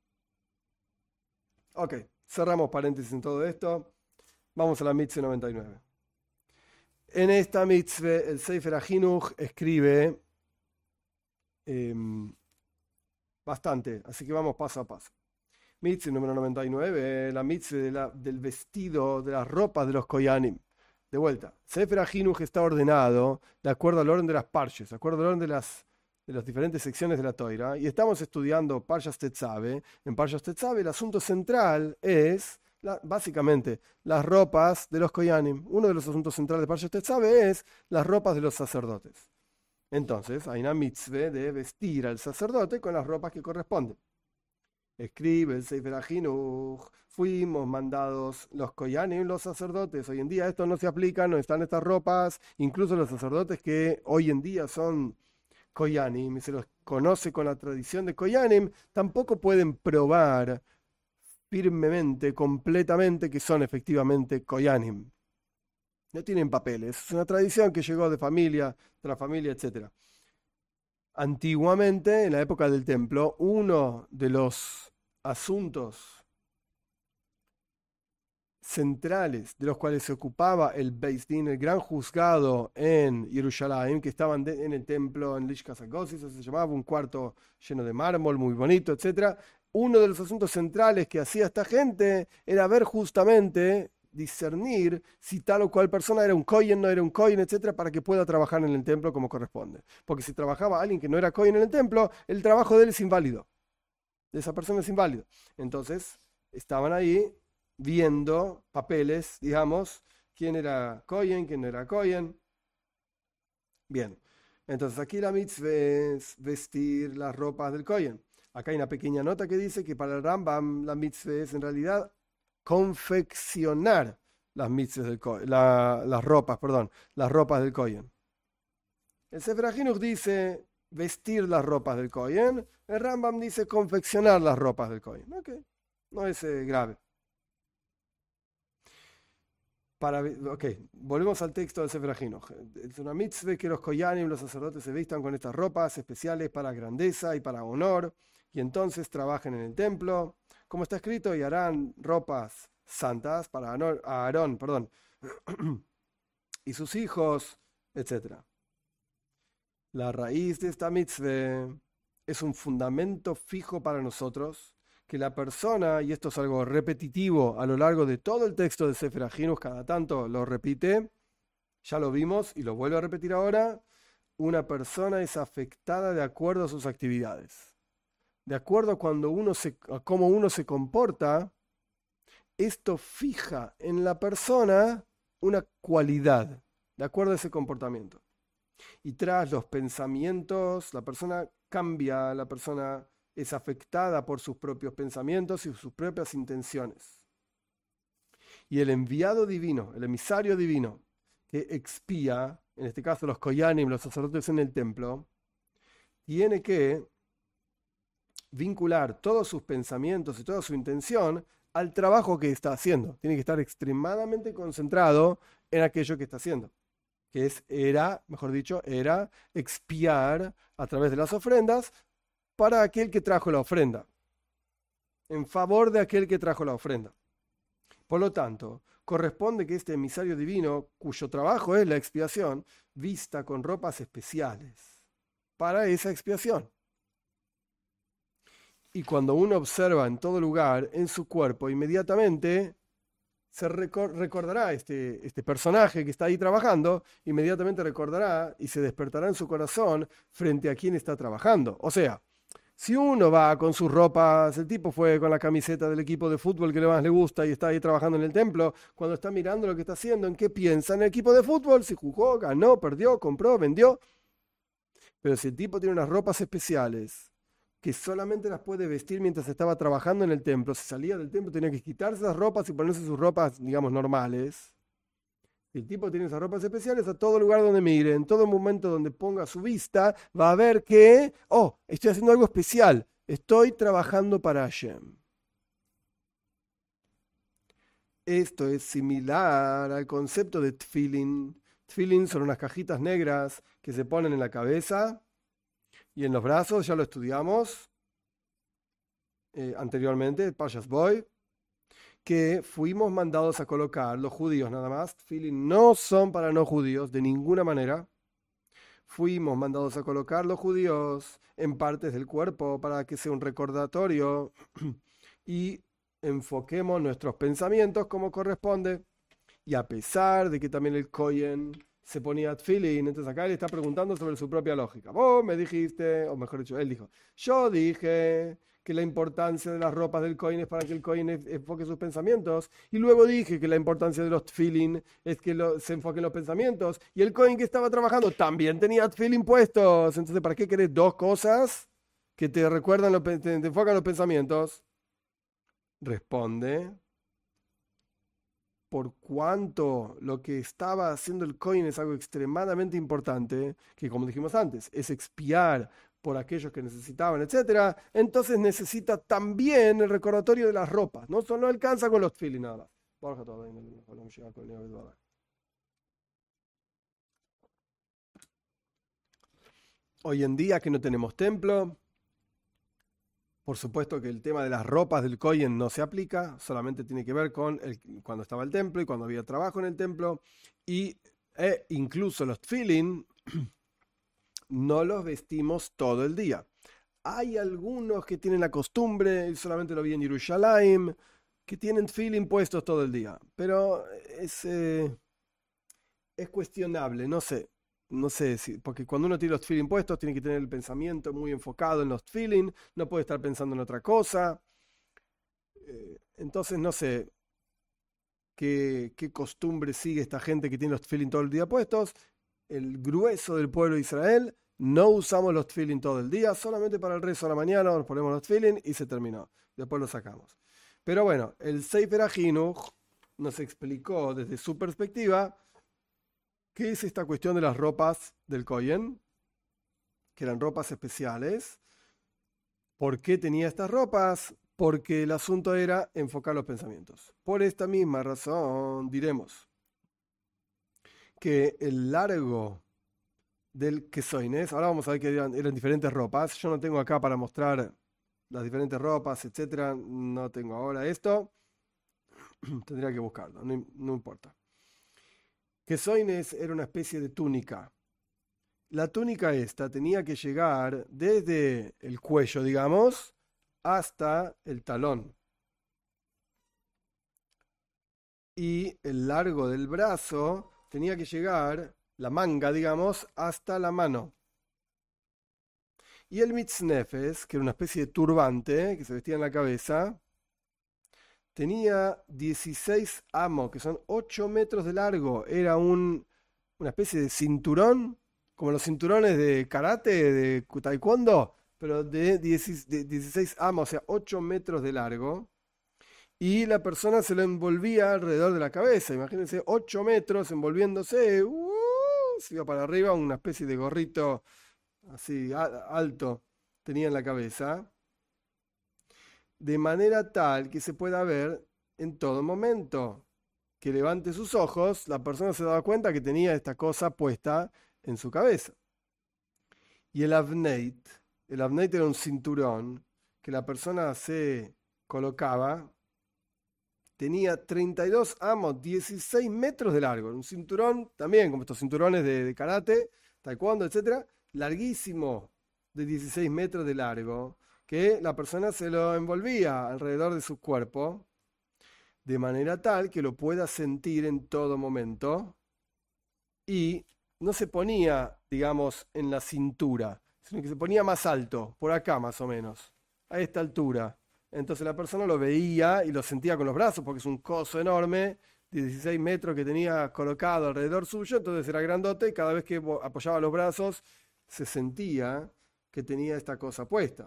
Ok, cerramos paréntesis en todo esto. Vamos a la mitzvah noventa y nueve. En esta mitzvah, el Sefer HaChinuch escribe eh, bastante, así que vamos paso a paso. Mitzvah número noventa y nueve, la mitzvah de la, del vestido, de las ropas de los koyanim. De vuelta, Sefer HaChinuch está ordenado de acuerdo al orden de las parches, de acuerdo al orden de las, de las diferentes secciones de la Toira, y estamos estudiando Parshas Tetzave. En Parshas Tetzave el asunto central es, la, básicamente, las ropas de los koyanim. Uno de los asuntos centrales de Parshas Tetzave es las ropas de los sacerdotes. Entonces, hay una mitzvah de vestir al sacerdote con las ropas que corresponden. Escribe el Sefer HaChinuch, fuimos mandados los koyanim, los sacerdotes. Hoy en día esto no se aplica, no están estas ropas. Incluso los sacerdotes que hoy en día son koyanim y se los conoce con la tradición de koyanim, tampoco pueden probar firmemente, completamente, que son efectivamente koyanim. No tienen papeles. Es una tradición que llegó de familia tras familia, etcétera. Antiguamente, en la época del templo, uno de los asuntos centrales de los cuales se ocupaba el Beis Din, el gran juzgado en Jerusalén, que estaban de, en el templo, en Lishkas HaGosis, se llamaba, un cuarto lleno de mármol, muy bonito, etcétera. Uno de los asuntos centrales que hacía esta gente era ver justamente, discernir si tal o cual persona era un kohen, no era un kohen, etcétera, para que pueda trabajar en el templo como corresponde. Porque si trabajaba alguien que no era kohen en el templo, el trabajo de él es inválido. De esa persona es inválido. Entonces, estaban ahí viendo papeles, digamos, quién era kohen, quién no era kohen. Bien, entonces aquí la mitzvah es vestir las ropas del kohen. Acá hay una pequeña nota que dice que para el Rambam la mitzvah es en realidad confeccionar las mitzvahs del kohen, la, las ropas, perdón, las ropas del kohen. El Sefer HaChinuch dice vestir las ropas del kohen, el Rambam dice confeccionar las ropas del kohen. Ok, no es eh, grave. Para, ok, volvemos al texto del Sefer HaChinuch. Es una mitzvah que los koyanim, los sacerdotes, se vistan con estas ropas especiales para grandeza y para honor, y entonces trabajen en el templo. Como está escrito, y harán ropas santas para Aarón, perdón, y sus hijos, etcétera. La raíz de esta mitzvah es un fundamento fijo para nosotros que la persona, y esto es algo repetitivo a lo largo de todo el texto de Sefer HaChinuch, cada tanto lo repite, ya lo vimos y lo vuelvo a repetir ahora, una persona es afectada de acuerdo a sus actividades. De acuerdo a, cuando uno se, a cómo uno se comporta, esto fija en la persona una cualidad, de acuerdo a ese comportamiento. Y tras los pensamientos, la persona cambia, la persona es afectada por sus propios pensamientos y sus propias intenciones. Y el enviado divino, el emisario divino, que expía, en este caso los koyanim, los sacerdotes en el templo, tiene que vincular todos sus pensamientos y toda su intención al trabajo que está haciendo. Tiene que estar extremadamente concentrado en aquello que está haciendo, que es, era, mejor dicho, era expiar a través de las ofrendas para aquel que trajo la ofrenda, en favor de aquel que trajo la ofrenda. Por lo tanto, corresponde que este emisario divino, cuyo trabajo es la expiación, vista con ropas especiales para esa expiación. Y cuando uno observa en todo lugar, en su cuerpo, inmediatamente se recordará este, este personaje que está ahí trabajando, inmediatamente recordará y se despertará en su corazón frente a quien está trabajando. O sea, si uno va con sus ropas, el tipo fue con la camiseta del equipo de fútbol que más le gusta y está ahí trabajando en el templo, cuando está mirando lo que está haciendo, ¿en qué piensa? En el equipo de fútbol, si jugó, ganó, perdió, compró, vendió. Pero si el tipo tiene unas ropas especiales que solamente las puede vestir mientras estaba trabajando en el templo, si salía del templo tenía que quitarse las ropas y ponerse sus ropas, digamos, normales. Si el tipo tiene esas ropas especiales, a todo lugar donde mire, en todo momento donde ponga su vista, va a ver que, oh, estoy haciendo algo especial, estoy trabajando para Hashem. Esto es similar al concepto de tefilin. Tefilin son unas cajitas negras que se ponen en la cabeza y en los brazos, ya lo estudiamos eh, anteriormente, Parshas Boy, que fuimos mandados a colocar los judíos nada más. Tefilin no son para no judíos de ninguna manera. Fuimos mandados a colocar los judíos en partes del cuerpo para que sea un recordatorio y enfoquemos nuestros pensamientos como corresponde. Y a pesar de que también el Kohen se ponía tefilin, entonces acá él está preguntando sobre su propia lógica. Vos me dijiste, o mejor dicho, él dijo, yo dije que la importancia de las ropas del Kohen es para que el Kohen enfoque sus pensamientos, y luego dije que la importancia de los tefilin es que lo, se enfoquen los pensamientos, y el Kohen que estaba trabajando también tenía tefilin puestos. Entonces, ¿para qué querés dos cosas que te recuerdan, los, te, te enfocan los pensamientos? Responde, por cuanto lo que estaba haciendo el Kohen es algo extremadamente importante, que como dijimos antes, es expiar por aquellos que necesitaban, etcétera, entonces necesita también el recordatorio de las ropas. No solo alcanza con los tefilin nada más. Hoy en día que no tenemos templo, por supuesto que el tema de las ropas del Kohen no se aplica, solamente tiene que ver con el, cuando estaba el templo y cuando había trabajo en el templo, y e incluso los tefilin no los vestimos todo el día. Hay algunos que tienen la costumbre, y solamente lo vi en Jerusalén, que tienen tefilin puestos todo el día, pero es, eh, es cuestionable, no sé. No sé, si, porque cuando uno tiene los tefilin puestos, tiene que tener el pensamiento muy enfocado en los tefilin, no puede estar pensando en otra cosa. Eh, entonces, no sé qué, qué costumbre sigue esta gente que tiene los tefilin todo el día puestos. El grueso del pueblo de Israel no usamos los tefilin todo el día, solamente para el rezo a la mañana nos ponemos los tefilin y se terminó. Después los sacamos. Pero bueno, el Sefer HaChinuch nos explicó desde su perspectiva ¿qué es esta cuestión de las ropas del Kohen? Que eran ropas especiales. ¿Por qué tenía estas ropas? Porque el asunto era enfocar los pensamientos. Por esta misma razón diremos que el largo del Kesoines, ahora vamos a ver que eran, eran diferentes ropas. Yo no tengo acá para mostrar las diferentes ropas, etcétera. No tengo ahora esto. Tendría que buscarlo, no, no importa. Kesoines era una especie de túnica. La túnica esta tenía que llegar desde el cuello, digamos, hasta el talón. Y el largo del brazo tenía que llegar, la manga, digamos, hasta la mano. Y el mitznefes, que era una especie de turbante que se vestía en la cabeza, tenía dieciséis amos, que son ocho metros de largo. Era un, una especie de cinturón, como los cinturones de karate, de taekwondo, pero de dieciséis amos, o sea, ocho metros de largo. Y la persona se lo envolvía alrededor de la cabeza. Imagínense, ocho metros envolviéndose, ¡uh! Se iba para arriba, una especie de gorrito así alto tenía en la cabeza, de manera tal que se pueda ver en todo momento. Que levante sus ojos, la persona se daba cuenta que tenía esta cosa puesta en su cabeza. Y el avneit, el avneit era un cinturón que la persona se colocaba, tenía treinta y dos amos, dieciséis metros de largo, un cinturón también, como estos cinturones de, de karate, taekwondo, etcétera, larguísimo, de dieciséis metros de largo, que la persona se lo envolvía alrededor de su cuerpo, de manera tal que lo pueda sentir en todo momento, y no se ponía, digamos, en la cintura, sino que se ponía más alto, por acá más o menos, a esta altura. Entonces la persona lo veía y lo sentía con los brazos, porque es un coso enorme, de dieciséis metros que tenía colocado alrededor suyo, entonces era grandote y cada vez que apoyaba los brazos se sentía que tenía esta cosa puesta.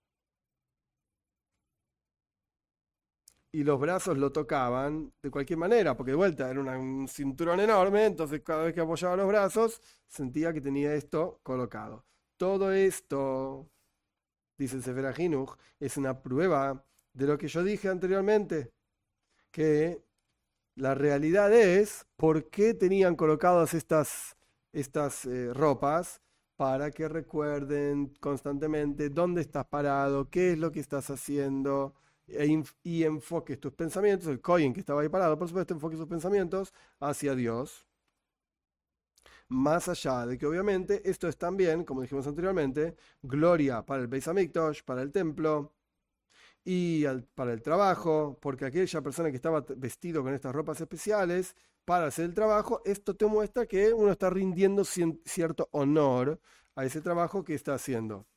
Y los brazos lo tocaban de cualquier manera, porque de vuelta era una, un cinturón enorme, entonces cada vez que apoyaba los brazos sentía que tenía esto colocado. Todo esto, dice el Sefer HaChinuch, es una prueba de lo que yo dije anteriormente, que la realidad es por qué tenían colocadas estas, estas eh, ropas, para que recuerden constantemente dónde estás parado, qué es lo que estás haciendo, e y enfoques tus pensamientos, el Kohen que estaba ahí parado, por supuesto, enfoque sus pensamientos hacia Dios. Más allá de que obviamente esto es también, como dijimos anteriormente, gloria para el Beis Hamikdash, para el templo y al, para el trabajo, porque aquella persona que estaba vestido con estas ropas especiales para hacer el trabajo, esto te muestra que uno está rindiendo cierto honor a ese trabajo que está haciendo.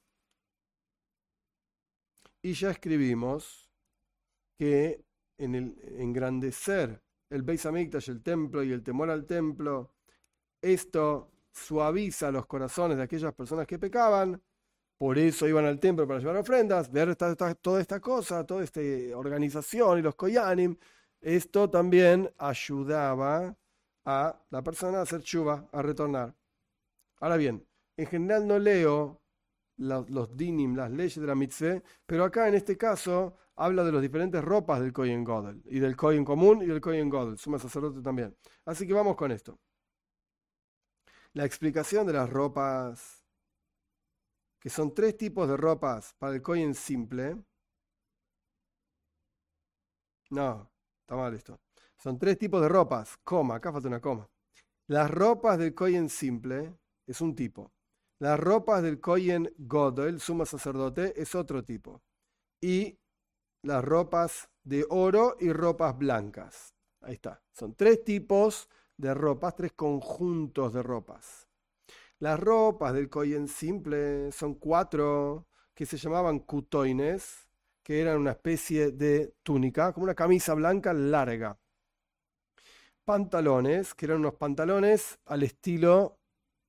Y ya escribimos que en el engrandecer el Beis Hamikdash, el templo y el temor al templo, esto suaviza los corazones de aquellas personas que pecaban, por eso iban al templo para llevar ofrendas, ver esta, esta, toda esta cosa, toda esta organización y los koyanim. Esto también ayudaba a la persona a hacer tshuva, a retornar. Ahora bien, en general no leo los, los dinim, las leyes de la mitzvah, pero acá en este caso habla de las diferentes ropas del Kohen Gadol, y del Kohen común y del Kohen Gadol, suma sacerdote también. Así que vamos con esto. La explicación de las ropas, que son tres tipos de ropas para el Kohen simple. No, está mal esto. Son tres tipos de ropas, coma, acá falta una coma. Las ropas del Kohen simple es un tipo. Las ropas del Kohen Gadol, sumo sacerdote, es otro tipo. Y las ropas de oro y ropas blancas. Ahí está. Son tres tipos de ropas, tres conjuntos de ropas. Las ropas del Kohen simple son cuatro que se llamaban kutoines, que eran una especie de túnica, como una camisa blanca larga. Pantalones, que eran unos pantalones al estilo,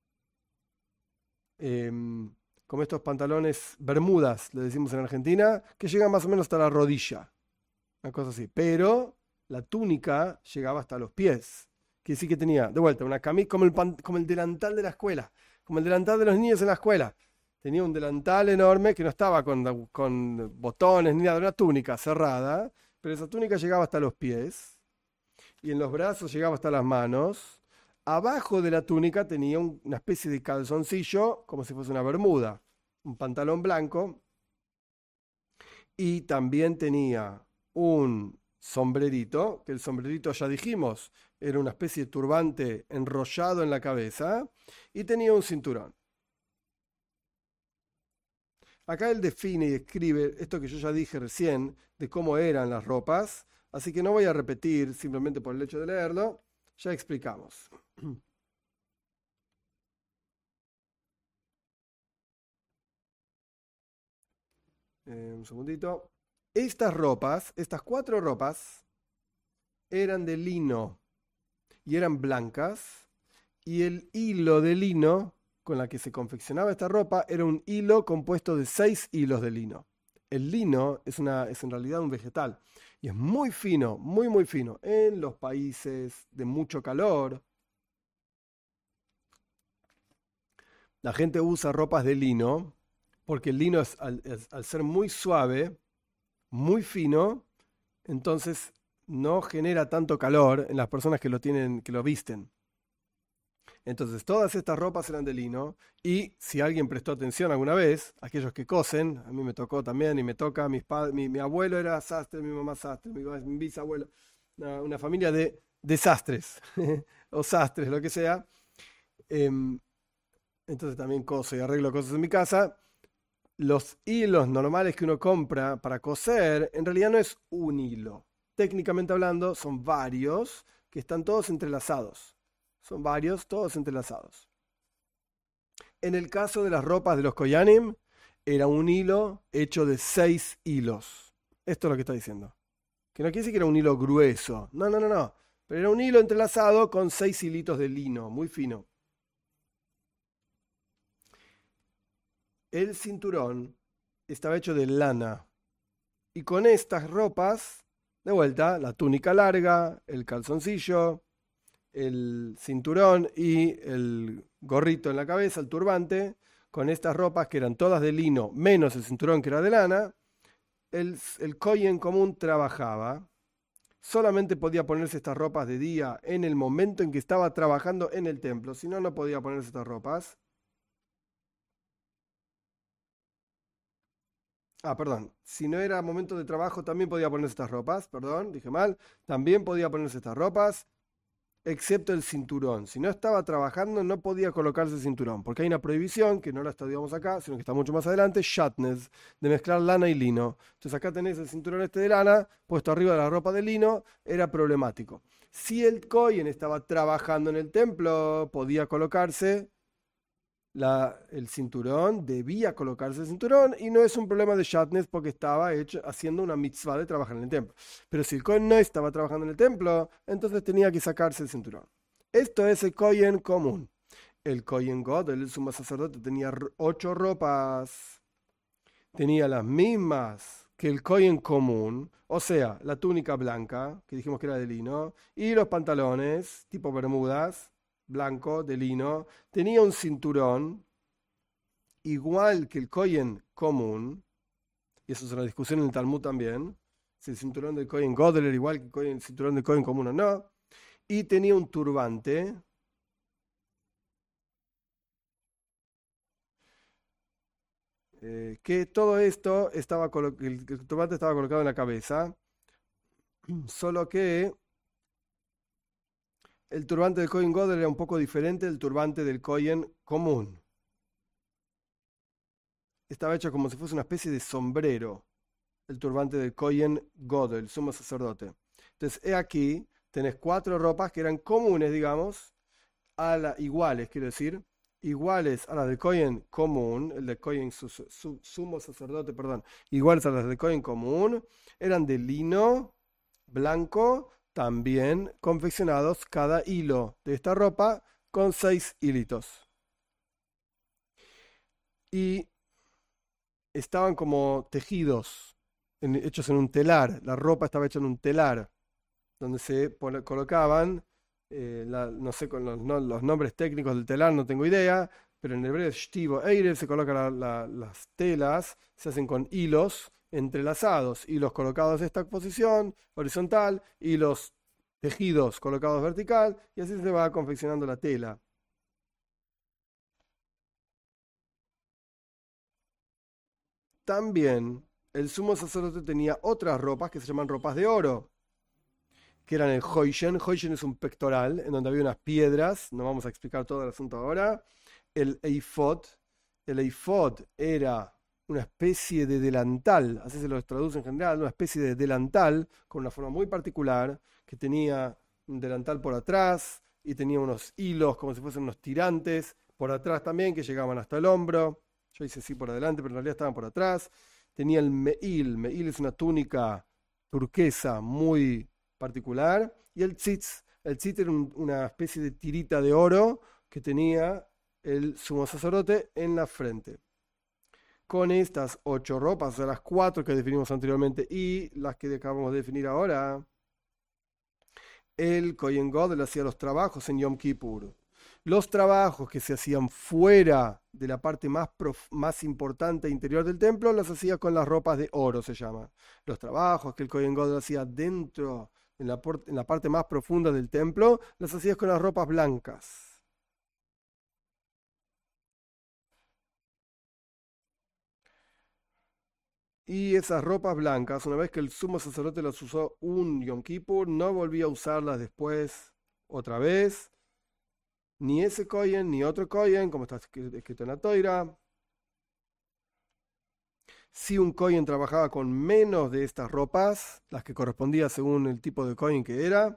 eh, como estos pantalones bermudas, le decimos en Argentina, que llegan más o menos hasta la rodilla, una cosa así. Pero la túnica llegaba hasta los pies, que sí que tenía, de vuelta, una camisa como el, pan, como el delantal de la escuela, como el delantal de los niños en la escuela. Tenía un delantal enorme que no estaba con, con botones ni nada, una túnica cerrada, pero esa túnica llegaba hasta los pies y en los brazos llegaba hasta las manos. Abajo de la túnica tenía un, una especie de calzoncillo, como si fuese una bermuda, un pantalón blanco, y también tenía un sombrerito, que el sombrerito ya dijimos, era una especie de turbante enrollado en la cabeza, y tenía un cinturón. Acá él define y escribe esto que yo ya dije recién de cómo eran las ropas, así que no voy a repetir simplemente por el hecho de leerlo, ya explicamos. Eh, un segundito. Estas ropas, estas cuatro ropas, eran de lino y eran blancas, y el hilo de lino con la que se confeccionaba esta ropa era un hilo compuesto de seis hilos de lino. El lino es, una, es en realidad un vegetal y es muy fino, muy muy fino. En los países de mucho calor, la gente usa ropas de lino porque el lino es, al, es- al ser muy suave, muy fino, entonces no genera tanto calor en las personas que lo tienen, que lo visten. Entonces, todas estas ropas eran de lino y si alguien prestó atención alguna vez, aquellos que cosen, a mí me tocó también y me toca, mis pad- mi, mi abuelo era sastre, mi mamá sastre, mi, mi bisabuelo, una, una familia de desastres o sastres, lo que sea. Em, entonces también coso y arreglo cosas en mi casa. Los hilos normales que uno compra para coser, en realidad no es un hilo. Técnicamente hablando, son varios que están todos entrelazados. Son varios, todos entrelazados. En el caso de las ropas de los Koyanim, era un hilo hecho de seis hilos. Esto es lo que está diciendo. Que no quiere decir que era un hilo grueso. No, no, no, no. Pero era un hilo entrelazado con seis hilitos de lino, muy fino. El cinturón estaba hecho de lana. Y con estas ropas, de vuelta, la túnica larga, el calzoncillo, el cinturón y el gorrito en la cabeza, el turbante, con estas ropas que eran todas de lino, menos el cinturón que era de lana, el, el Kohen común trabajaba. Solamente podía ponerse estas ropas de día en el momento en que estaba trabajando en el templo, si no, no podía ponerse estas ropas. Ah, perdón. Si no era momento de trabajo, también podía ponerse estas ropas. Perdón, dije mal. También podía ponerse estas ropas, excepto el cinturón. Si no estaba trabajando, no podía colocarse el cinturón, porque hay una prohibición, que no la estudiamos acá, sino que está mucho más adelante, shatnez, de mezclar lana y lino. Entonces acá tenés el cinturón este de lana, puesto arriba de la ropa de lino, era problemático. Si el Kohen estaba trabajando en el templo, podía colocarse la, el cinturón, debía colocarse el cinturón, y no es un problema de shatnez porque estaba hecho, haciendo una mitzvah de trabajar en el templo. Pero si el Kohen no estaba trabajando en el templo, entonces tenía que sacarse el cinturón. Esto es el Kohen común. El Kohen Gadol, el sumo sacerdote, tenía r- ocho ropas, tenía las mismas que el Kohen común, o sea, la túnica blanca, que dijimos que era de lino, y los pantalones, tipo bermudas, blanco, de lino, tenía un cinturón igual que el Kohen común, y eso es una discusión en el Talmud también, si el cinturón del Kohen Gadol era igual que el, Kohen- el cinturón del Kohen común o no, y tenía un turbante, eh, que todo esto estaba, colo- el, el turbante estaba colocado en la cabeza, solo que el turbante del Kohen Gadol era un poco diferente del turbante del Kohen común. Estaba hecho como si fuese una especie de sombrero, el turbante del Kohen Gadol, el sumo sacerdote. Entonces, he aquí, tenés cuatro ropas que eran comunes, digamos, a la, iguales, quiero decir, iguales a las del Kohen común, el del Kohen su- su- sumo sacerdote, perdón, iguales a las del Kohen común, eran de lino blanco, también confeccionados cada hilo de esta ropa con seis hilitos. Y estaban como tejidos, en- hechos en un telar. La ropa estaba hecha en un telar, donde se pone- colocaban, eh, la- no sé con los, no- los nombres técnicos del telar, no tengo idea, pero en hebreo es shtivo eire, se colocan la- la- las telas, se hacen con hilos entrelazados, hilos colocados en esta posición horizontal, y los tejidos colocados vertical, y así se va confeccionando la tela. También el sumo sacerdote tenía otras ropas que se llaman ropas de oro, que eran el Hoishen. Hoishen es un pectoral en donde había unas piedras, no vamos a explicar todo el asunto ahora. El eifod, el eifod era una especie de delantal, así se lo traduce en general, una especie de delantal con una forma muy particular, que tenía un delantal por atrás y tenía unos hilos como si fuesen unos tirantes por atrás también que llegaban hasta el hombro. Yo hice así por adelante, pero en realidad estaban por atrás. Tenía el meil, meil es una túnica turquesa muy particular, y el tzitz, el tzitz era un- una especie de tirita de oro que tenía el sumo sacerdote en la frente. Con estas ocho ropas, o sea, las cuatro que definimos anteriormente y las que acabamos de definir ahora, el Kohen Gadol hacía los trabajos en Yom Kippur. Los trabajos que se hacían fuera de la parte más, prof- más importante e interior del templo, los hacía con las ropas de oro, se llama. Los trabajos que el Kohen Gadol hacía dentro, en la, por- en la parte más profunda del templo, los hacía con las ropas blancas. Y esas ropas blancas, una vez que el sumo sacerdote las usó un Yom Kippur, no volvía a usarlas después otra vez, ni ese Kohen, ni otro Kohen, como está escrito en la Toira. Si un Kohen trabajaba con menos de estas ropas, las que correspondía según el tipo de Kohen que era,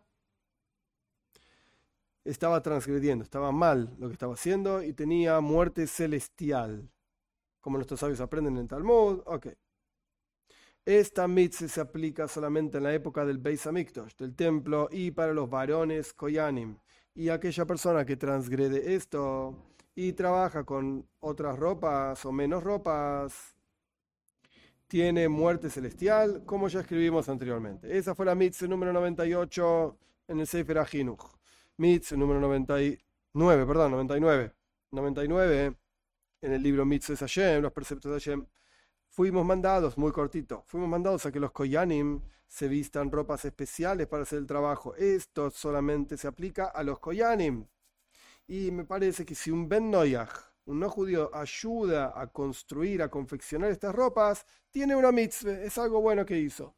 estaba transgrediendo, estaba mal lo que estaba haciendo y tenía muerte celestial. Como nuestros sabios aprenden en el Talmud, ok. Esta mitzvah se aplica solamente en la época del Beis Hamikdash, del templo, y para los varones koyanim. Y aquella persona que transgrede esto y trabaja con otras ropas o menos ropas, tiene muerte celestial, como ya escribimos anteriormente. Esa fue la mitzvah número noventa y ocho en el Sefer HaChinuch. Mitzvah número noventa y nueve, perdón, noventa y nueve. noventa y nueve en el libro Mitzvah Hashem, los preceptos de Hashem. Fuimos mandados, muy cortito, fuimos mandados a que los koyanim se vistan ropas especiales para hacer el trabajo. Esto solamente se aplica a los koyanim. Y me parece que si un ben noyaj, un no judío, ayuda a construir, a confeccionar estas ropas, tiene una mitzvah, es algo bueno que hizo.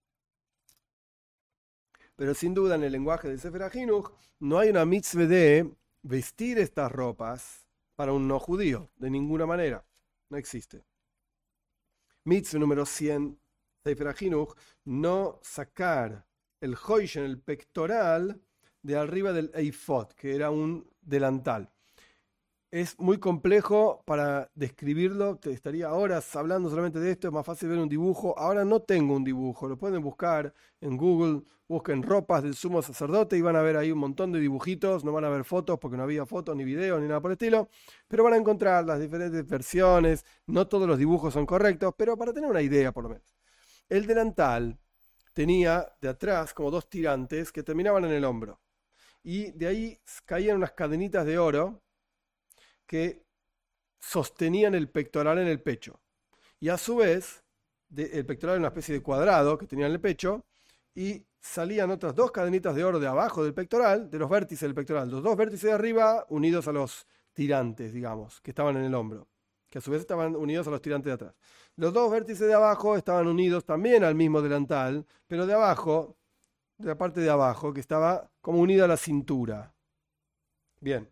Pero sin duda en el lenguaje del Sefer HaChinuch no hay una mitzvah de vestir estas ropas para un no judío, de ninguna manera. No existe. Mitzvah número cien, Sefer HaChinuch, no sacar el hoishen, el pectoral, de arriba del eifod, que era un delantal. Es muy complejo para describirlo, te estaría horas hablando solamente de esto, es más fácil ver un dibujo. Ahora no tengo un dibujo, lo pueden buscar en Google, busquen ropas del sumo sacerdote y van a ver ahí un montón de dibujitos, no van a ver fotos porque no había fotos ni videos ni nada por el estilo, pero van a encontrar las diferentes versiones, no todos los dibujos son correctos, pero para tener una idea por lo menos. El delantal tenía de atrás como dos tirantes que terminaban en el hombro y de ahí caían unas cadenitas de oro que sostenían el pectoral en el pecho. Y a su vez, de, el pectoral era una especie de cuadrado que tenía en el pecho, y salían otras dos cadenitas de oro de abajo del pectoral, de los vértices del pectoral, los dos vértices de arriba unidos a los tirantes, digamos, que estaban en el hombro, que a su vez estaban unidos a los tirantes de atrás. Los dos vértices de abajo estaban unidos también al mismo delantal, pero de abajo, de la parte de abajo, que estaba como unida a la cintura. Bien.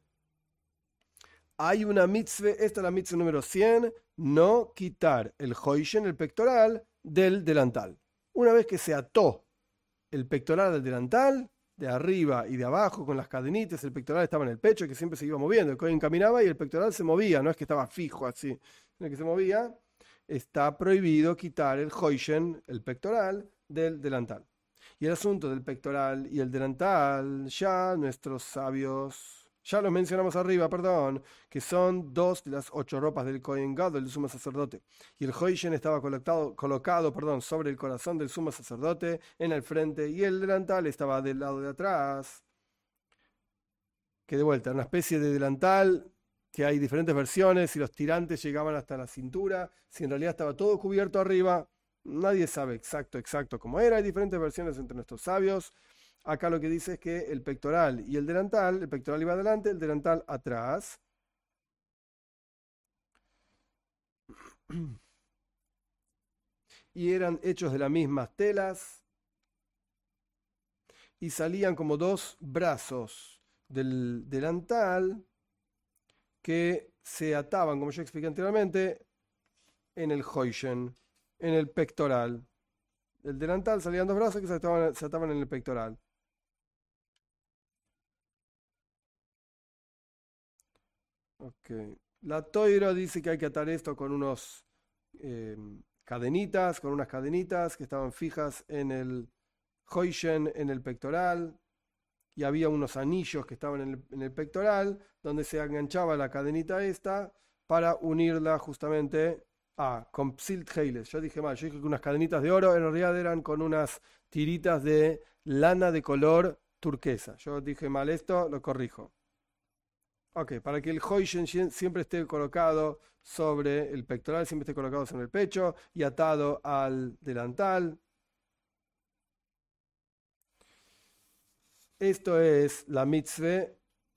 Hay una mitzvah, esta es la mitzvah número cien, no quitar el hoishen, el pectoral, del delantal. Una vez que se ató el pectoral al delantal, de arriba y de abajo, con las cadenitas, el pectoral estaba en el pecho, que siempre se iba moviendo. El cohen caminaba y el pectoral se movía, no es que estaba fijo así, sino que se movía. Está prohibido quitar el hoishen, el pectoral, del delantal. Y el asunto del pectoral y el delantal, ya nuestros sabios, ya los mencionamos arriba, perdón, que son dos de las ocho ropas del Kohen Gadol, del sumo sacerdote. Y el hoishen estaba colocado, colocado perdón, sobre el corazón del sumo sacerdote en el frente, y el delantal estaba del lado de atrás. Que de vuelta, una especie de delantal que hay diferentes versiones, si los tirantes llegaban hasta la cintura, si en realidad estaba todo cubierto arriba. Nadie sabe exacto, exacto cómo era. Hay diferentes versiones entre nuestros sabios. Acá lo que dice es que el pectoral y el delantal, el pectoral iba adelante, el delantal atrás. Y eran hechos de las mismas telas y salían como dos brazos del delantal que se ataban, como yo expliqué anteriormente, en el hoishen, en el pectoral. Del delantal salían dos brazos que se ataban, se ataban en el pectoral. Okay. La Toira dice que hay que atar esto con unos eh, cadenitas, con unas cadenitas que estaban fijas en el hoishen, en el pectoral, y había unos anillos que estaban en el, en el pectoral, donde se enganchaba la cadenita esta para unirla justamente a con psilt heiles. Yo dije mal, yo dije que unas cadenitas de oro en realidad eran con unas tiritas de lana de color turquesa. Yo dije mal esto, lo corrijo. Ok, para que el hoishen siempre esté colocado sobre el pectoral, siempre esté colocado sobre el pecho y atado al delantal. Esto es la mitzvah,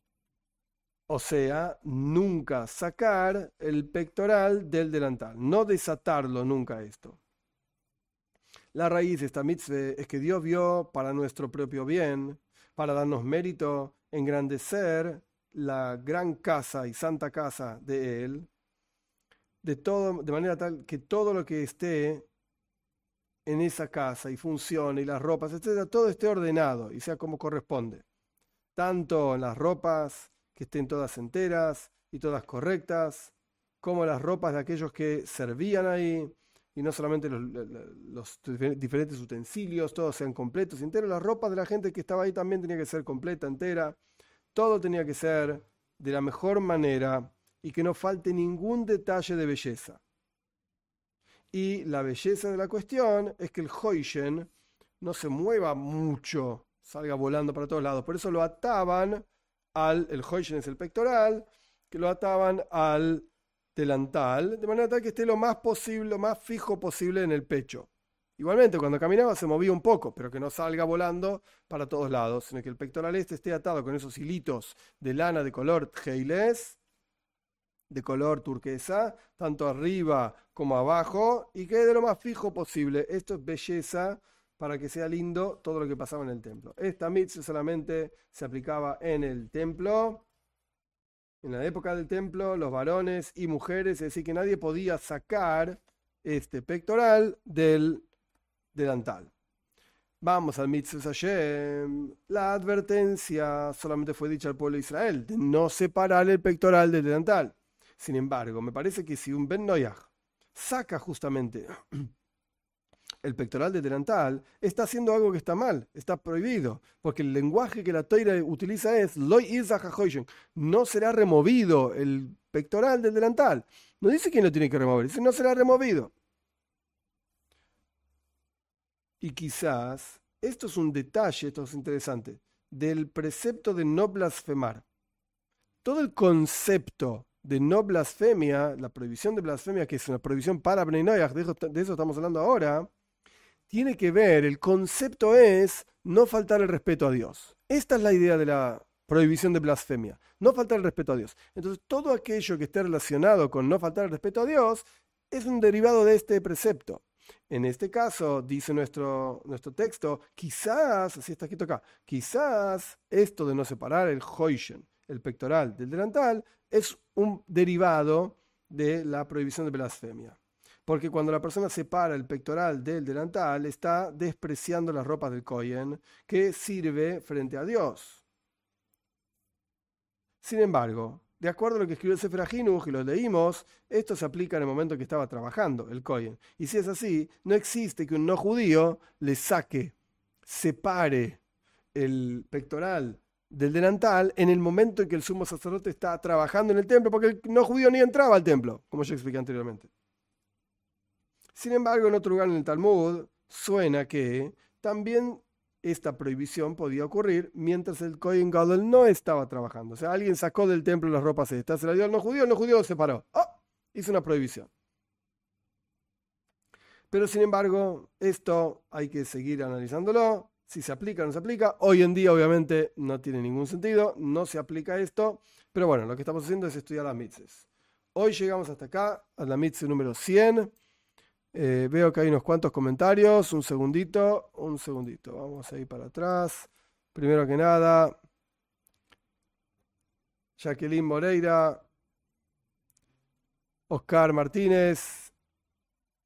o sea, nunca sacar el pectoral del delantal, no desatarlo nunca esto. La raíz de esta mitzvah es que Dios vio para nuestro propio bien, para darnos mérito, engrandecer la gran casa y santa casa de Él, de, todo, de manera tal que todo lo que esté en esa casa y funcione, y las ropas, etcétera, todo esté ordenado y sea como corresponde. Tanto las ropas que estén todas enteras y todas correctas, como las ropas de aquellos que servían ahí, y no solamente los, los diferentes utensilios, todos sean completos y enteros, las ropas de la gente que estaba ahí también tenía que ser completa, entera, todo tenía que ser de la mejor manera y que no falte ningún detalle de belleza. Y la belleza de la cuestión es que el hoishen no se mueva mucho, salga volando para todos lados. Por eso lo ataban al, el hoishen es el pectoral, que lo ataban al delantal, de manera tal que esté lo más posible, lo más fijo posible en el pecho. Igualmente, cuando caminaba se movía un poco, pero que no salga volando para todos lados, sino que el pectoral este esté atado con esos hilitos de lana de color tjeiles, de color turquesa, tanto arriba como abajo, y quede lo más fijo posible. Esto es belleza para que sea lindo todo lo que pasaba en el templo. Esta mitzvah solamente se aplicaba en el templo, en la época del templo, los varones y mujeres, es decir, que nadie podía sacar este pectoral del delantal. Vamos al mitzvah Hashem. La advertencia solamente fue dicha al pueblo de Israel, de no separar el pectoral del delantal. Sin embargo, me parece que si un Ben Noyaj saca justamente el pectoral del delantal, está haciendo algo que está mal, está prohibido, porque el lenguaje que la Toira utiliza es Loi Izah HaHoishen, no será removido el pectoral del delantal. No dice quién lo tiene que remover, dice no será removido. Y quizás, esto es un detalle, esto es interesante, del precepto de no blasfemar. Todo el concepto de no blasfemia, la prohibición de blasfemia, que es una prohibición para Bnei Noyaj, de eso, de eso estamos hablando ahora, tiene que ver, el concepto es no faltar el respeto a Dios. Esta es la idea de la prohibición de blasfemia, no faltar el respeto a Dios. Entonces, todo aquello que esté relacionado con no faltar el respeto a Dios es un derivado de este precepto. En este caso, dice nuestro, nuestro texto, quizás, así está escrito acá, quizás esto de no separar el hoishen, el pectoral del delantal, es un derivado de la prohibición de blasfemia. Porque cuando la persona separa el pectoral del delantal, está despreciando las ropas del kohen que sirve frente a Dios. Sin embargo, de acuerdo a lo que escribió el Sefer HaChinuch y lo leímos, esto se aplica en el momento que estaba trabajando el kohen. Y si es así, no existe que un no judío le saque, separe el pectoral del delantal en el momento en que el sumo sacerdote está trabajando en el templo, porque el no judío ni entraba al templo, como ya expliqué anteriormente. Sin embargo, en otro lugar en el Talmud suena que también esta prohibición podía ocurrir mientras el Kohen Gadol no estaba trabajando. O sea, alguien sacó del templo las ropas estas, se las dio al no judío, el no judío lo separó. ¡Oh! Hizo una prohibición. Pero sin embargo, esto hay que seguir analizándolo. Si se aplica o no se aplica. Hoy en día, obviamente, no tiene ningún sentido. No se aplica esto. Pero bueno, lo que estamos haciendo es estudiar las mitzvahs. Hoy llegamos hasta acá, a la mitzvah número cien. Eh, veo que hay unos cuantos comentarios. Un segundito, un segundito. Vamos a ir para atrás. Primero que nada, Jacqueline Moreira, Oscar Martínez,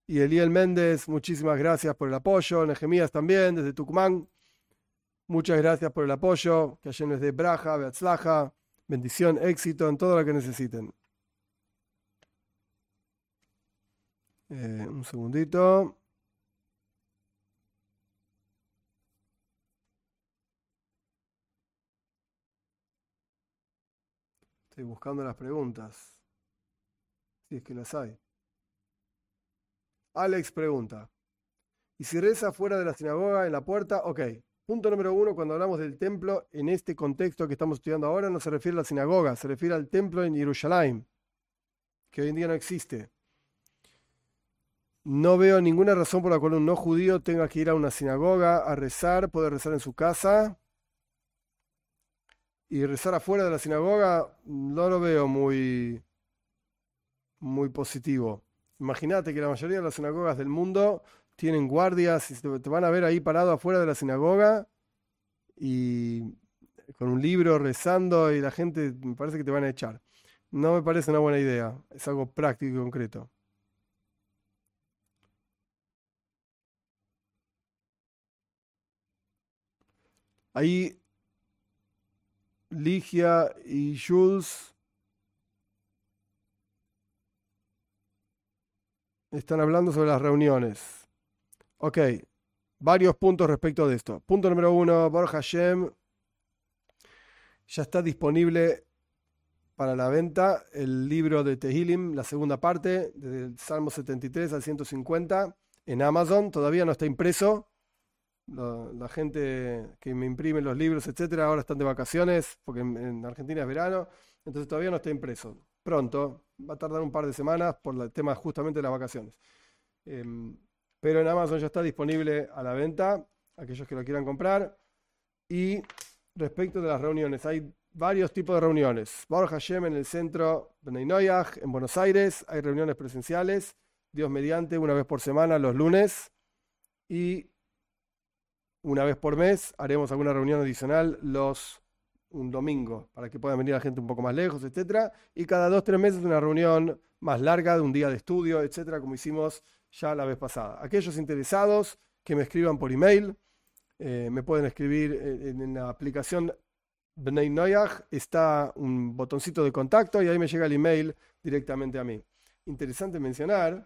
Y Eliel Méndez, muchísimas gracias por el apoyo. Nehemías también, desde Tucumán. Muchas gracias por el apoyo. Que Hashem les dé braja, beatzlaja, bendición, éxito en todo lo que necesiten. Eh, un segundito. Estoy buscando las preguntas. Si es que las hay. Alex pregunta. ¿Y si reza fuera de la sinagoga, en la puerta? Ok. Punto número uno, cuando hablamos del templo, en este contexto que estamos estudiando ahora, no se refiere a la sinagoga, se refiere al templo en Jerusalén, que hoy en día no existe. No veo ninguna razón por la cual un no judío tenga que ir a una sinagoga a rezar, puede rezar en su casa. Y rezar afuera de la sinagoga no lo veo muy, muy positivo. Imagínate que la mayoría de las sinagogas del mundo tienen guardias y te van a ver ahí parado afuera de la sinagoga y con un libro rezando y la gente me parece que te van a echar. No me parece una buena idea, es algo práctico y concreto. Ahí Ligia y Jules están hablando sobre las reuniones. Ok, varios puntos respecto de esto. Punto número uno, Baruch Hashem, ya está disponible para la venta el libro de Tehilim, la segunda parte, desde el Salmo setenta y tres al ciento cincuenta, en Amazon. Todavía no está impreso. La, la gente que me imprime los libros, etcétera, ahora están de vacaciones, porque en, en Argentina es verano, entonces todavía no está impreso. Pronto, va a tardar un par de semanas por el tema justamente de las vacaciones. Eh, pero en Amazon ya está disponible a la venta, aquellos que lo quieran comprar. Y respecto de las reuniones, hay varios tipos de reuniones. Baruch Hashem en el centro Bnei Noyaj, en Buenos Aires, hay reuniones presenciales, Dios mediante, una vez por semana, los lunes. Y una vez por mes haremos alguna reunión adicional los un domingo, para que puedan venir la gente un poco más lejos, etcétera. Y cada dos, tres meses una reunión más larga de un día de estudio, etcétera, como hicimos ya la vez pasada. Aquellos interesados que me escriban por email, eh, me pueden escribir en, en la aplicación Bnei Noyaj, está un botoncito de contacto y ahí me llega el email directamente a mí. Interesante mencionar,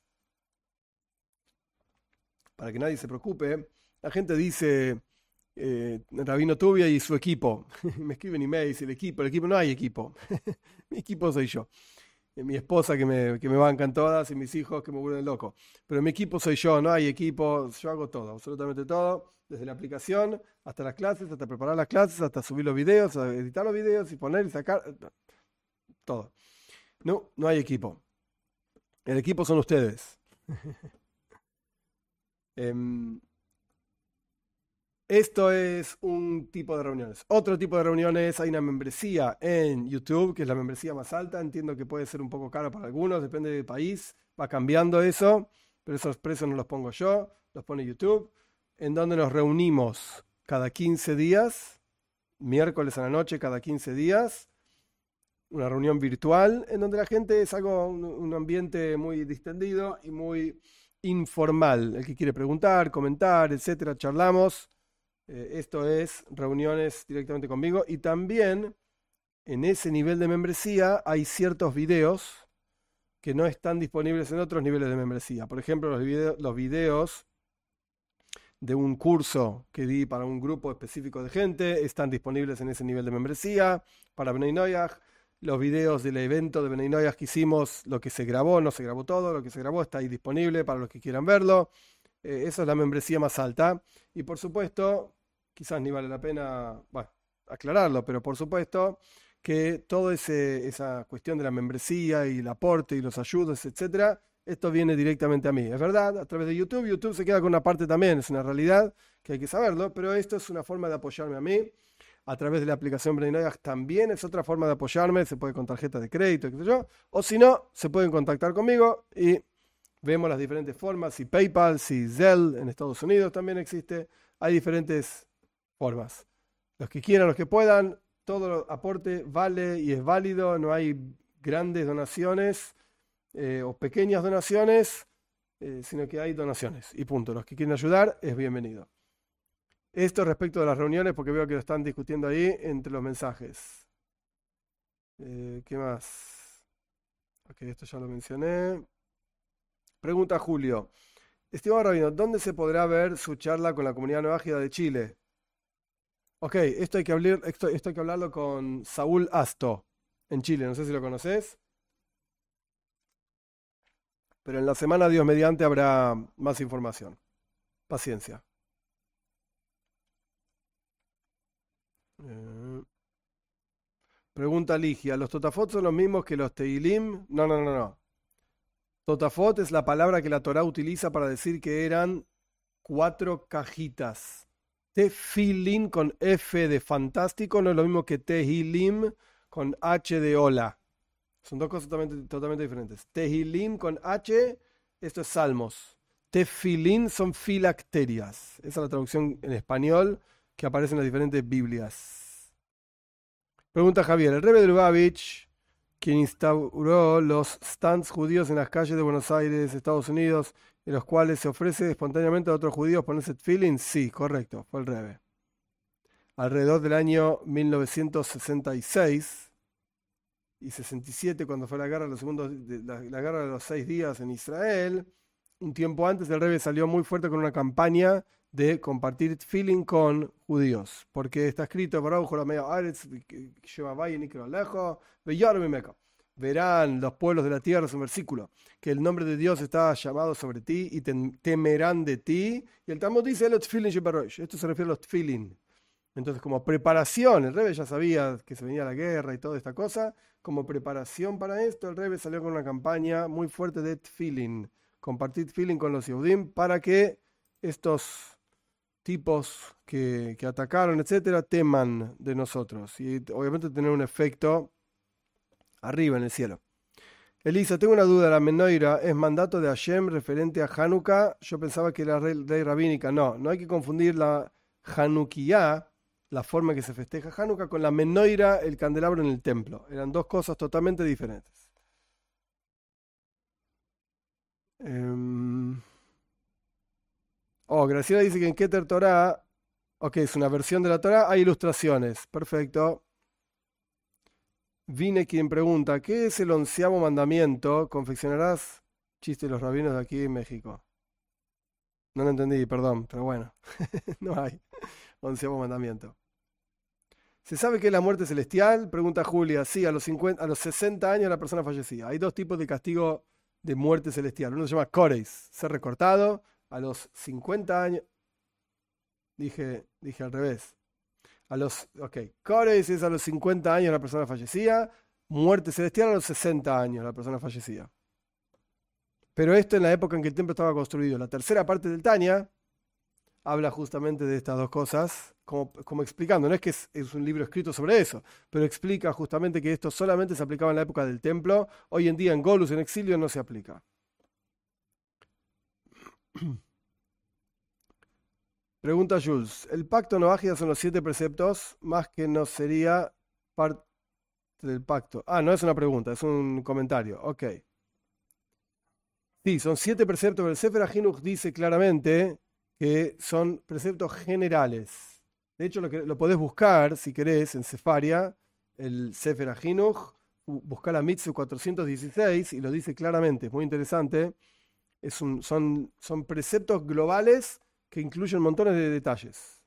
para que nadie se preocupe, la gente dice, eh, Rabino Tubia y su equipo. Me escriben emails, el equipo, el equipo, no hay equipo. Mi equipo soy yo. Mi esposa que me, que me bancan todas y mis hijos que me vuelven loco. Pero mi equipo soy yo, no hay equipo, yo hago todo, absolutamente todo, desde la aplicación hasta las clases, hasta preparar las clases, hasta subir los videos, editar los videos y poner y sacar, todo. No, no hay equipo. El equipo son ustedes. um, Esto es un tipo de reuniones. Otro tipo de reuniones, hay una membresía en YouTube, que es la membresía más alta. Entiendo que puede ser un poco caro para algunos, depende del país. Va cambiando eso, pero esos precios no los pongo yo, los pone YouTube, en donde nos reunimos cada quince días, miércoles a la noche cada quince días, una reunión virtual, en donde la gente es algo, un, un ambiente muy distendido y muy informal. El que quiere preguntar, comentar, etcétera, charlamos. Eh, esto es reuniones directamente conmigo y también en ese nivel de membresía hay ciertos videos que no están disponibles en otros niveles de membresía. Por ejemplo, los, video, los videos de un curso que di para un grupo específico de gente están disponibles en ese nivel de membresía. Para Bnei Noyaj, los videos del evento de Bnei Noyaj que hicimos, lo que se grabó, no se grabó todo, lo que se grabó está ahí disponible para los que quieran verlo. Eh, esa es la membresía más alta. Y por supuesto, quizás ni vale la pena, bueno, aclararlo, pero por supuesto que toda esa cuestión de la membresía y el aporte y los ayudos, etcétera, esto viene directamente a mí. Es verdad, a través de YouTube, YouTube se queda con una parte también, es una realidad que hay que saberlo, pero esto es una forma de apoyarme a mí. A través de la aplicación Bnei Noyaj también es otra forma de apoyarme, se puede con tarjeta de crédito, qué sé yo, o si no, se pueden contactar conmigo y vemos las diferentes formas, si PayPal, si Zelle, en Estados Unidos también existe, hay diferentes formas. Los que quieran, los que puedan, todo aporte vale y es válido, no hay grandes donaciones eh, o pequeñas donaciones, eh, sino que hay donaciones y punto. Los que quieren ayudar es bienvenido. Esto respecto de las reuniones, porque veo que lo están discutiendo ahí entre los mensajes. Eh, ¿Qué más? Ok, esto ya lo mencioné. Pregunta Julio. Estimado Rabino, ¿dónde se podrá ver su charla con la comunidad Noágida de Chile? Ok, esto hay que hablar, esto, esto hay que hablarlo con Saúl Asto, en Chile. No sé si lo conoces, pero en la semana, Dios mediante, habrá más información. Paciencia. Eh, Pregunta Ligia. ¿Los Totafot son los mismos que los Teilim? No, no, no, no. Totafot es la palabra que la Torá utiliza para decir que eran cuatro cajitas. Tefilin con F de fantástico no es lo mismo que Tehilim con H de hola. Son dos cosas totalmente, totalmente diferentes. Tehilim con H, esto es salmos. Tefilin son filacterias. Esa es la traducción en español que aparece en las diferentes Biblias. Pregunta Javier. El Rebbe de Lubavitch, quien instauró los stands judíos en las calles de Buenos Aires, Estados Unidos, en los cuales se ofrece espontáneamente a otros judíos ponerse tefilín, sí, correcto, fue el Rebbe. Alrededor del año mil novecientos sesenta y seis y sesenta y siete, cuando fue la guerra, los segundos, la, la guerra de los seis días en Israel, un tiempo antes el Rebbe salió muy fuerte con una campaña de compartir tefilín con judíos, porque está escrito, verán los pueblos de la tierra, es un versículo, que el nombre de Dios está llamado sobre ti y temerán de ti. Y el Talmud dice, esto se refiere a los tefilin. Entonces, como preparación, el Rebbe ya sabía que se venía la guerra y toda esta cosa, como preparación para esto, el Rebbe salió con una campaña muy fuerte de tefilin, compartir tefilin con los Yehudim para que estos tipos que, que atacaron, etcétera, teman de nosotros. Y obviamente tener un efecto arriba en el cielo. Elisa, tengo una duda, ¿la Menoira es mandato de Hashem referente a Hanukkah? Yo pensaba que era ley rabínica. No, no hay que confundir la Hanukkah, la forma en que se festeja Hanukkah, con la Menoira, el candelabro en el templo. Eran dos cosas totalmente diferentes. Um... Oh, Graciela dice que en Keter Torah, ok, es una versión de la Torah, hay ilustraciones. Perfecto. Vine quien pregunta, ¿qué es el onceavo mandamiento? Confeccionarás chistes los rabinos de aquí en México. No lo entendí, perdón, pero bueno, no hay onceavo mandamiento. ¿Se sabe qué es la muerte celestial? Pregunta Julia. Sí, a los, cincuenta, a los sesenta años la persona fallecía. Hay dos tipos de castigo de muerte celestial. Uno se llama Koreis, ser recortado. A los cincuenta años... Dije, dije al revés. A los, ok, Koreis es a los cincuenta años la persona fallecía, muerte celestial a los sesenta años la persona fallecía. Pero esto en la época en que el templo estaba construido. La tercera parte del Tanya habla justamente de estas dos cosas, como, como explicando, no es que es, es un libro escrito sobre eso, pero explica justamente que esto solamente se aplicaba en la época del templo. Hoy en día en Golus, en exilio, no se aplica. Pregunta Jules, ¿el pacto noágida son los siete preceptos? Más que no sería parte del pacto. Ah, no es una pregunta, es un comentario. Ok. Sí, son siete preceptos, pero el Sefer HaChinuch dice claramente que son preceptos generales. De hecho, lo, que, lo podés buscar, si querés, en Sefaria, el Sefer HaChinuch, buscar la Mitzvah cuatrocientos dieciséis y lo dice claramente, es muy interesante. Es un, son, son preceptos globales que incluyen montones de detalles.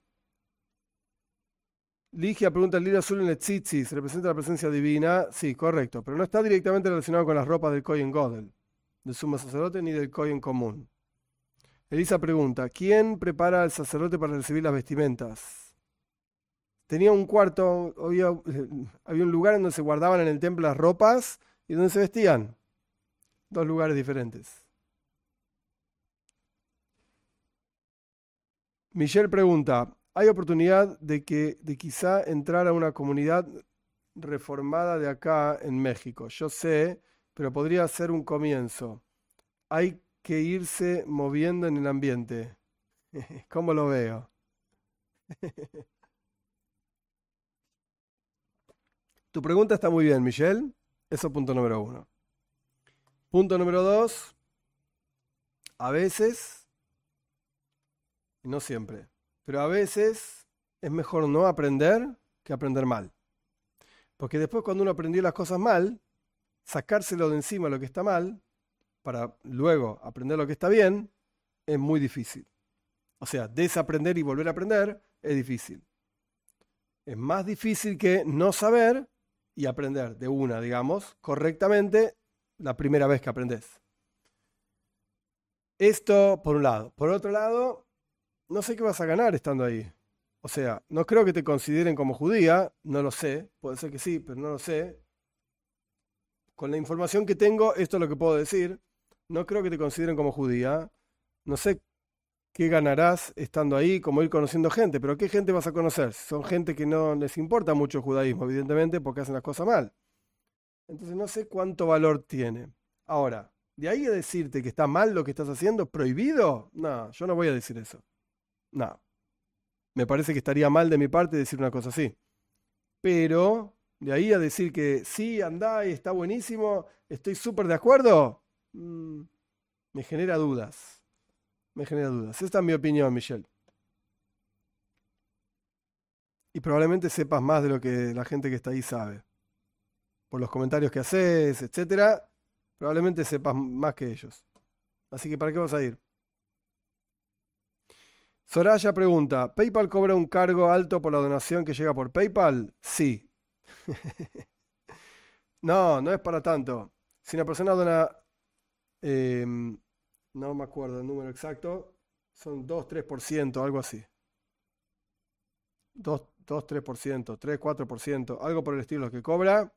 Ligia pregunta, ¿el libro azul en el tzitzis representa la presencia divina? Sí, correcto, pero no está directamente relacionado con las ropas del Kohen Godel, del sumo sacerdote, ni del Kohen común. Elisa pregunta, ¿quién prepara al sacerdote para recibir las vestimentas? Tenía un cuarto, había, había un lugar en donde se guardaban en el templo las ropas y donde se vestían. Dos lugares diferentes. Michelle pregunta, ¿hay oportunidad de que de quizá entrar a una comunidad reformada de acá en México? Yo sé, pero podría ser un comienzo. Hay que irse moviendo en el ambiente. ¿Cómo lo veo? Tu pregunta está muy bien, Michelle. Eso punto número uno. Punto número dos. a veces, y no siempre, pero a veces es mejor no aprender que aprender mal. Porque después cuando uno aprendió las cosas mal, sacárselo de encima lo que está mal, para luego aprender lo que está bien, es muy difícil. O sea, desaprender y volver a aprender es difícil. Es más difícil que no saber y aprender de una, digamos, correctamente la primera vez que aprendes. Esto por un lado. Por otro lado, no sé qué vas a ganar estando ahí. O sea, no creo que te consideren como judía, no lo sé, puede ser que sí, pero no lo sé. Con la información que tengo, esto es lo que puedo decir. No creo que te consideren como judía. No sé qué ganarás estando ahí, como ir conociendo gente, pero ¿qué gente vas a conocer? Son gente que no les importa mucho el judaísmo, evidentemente, porque hacen las cosas mal. Entonces no sé cuánto valor tiene. Ahora, de ahí a decirte que está mal lo que estás haciendo, prohibido, no, yo no voy a decir eso. No. Me parece que estaría mal de mi parte decir una cosa así. Pero de ahí a decir que sí, andá y está buenísimo, estoy súper de acuerdo, mmm, me genera dudas. Me genera dudas. Esta es mi opinión, Michelle. Y probablemente sepas más de lo que la gente que está ahí sabe. Por los comentarios que haces, etcétera, probablemente sepas más que ellos. Así que ¿para qué vas a ir? Soraya pregunta, ¿PayPal cobra un cargo alto por la donación que llega por PayPal? Sí. No, no es para tanto. Si una persona dona, eh, no me acuerdo el número exacto, son dos tres por ciento, algo así. dos, tres por ciento, tres, cuatro por ciento, algo por el estilo que cobra.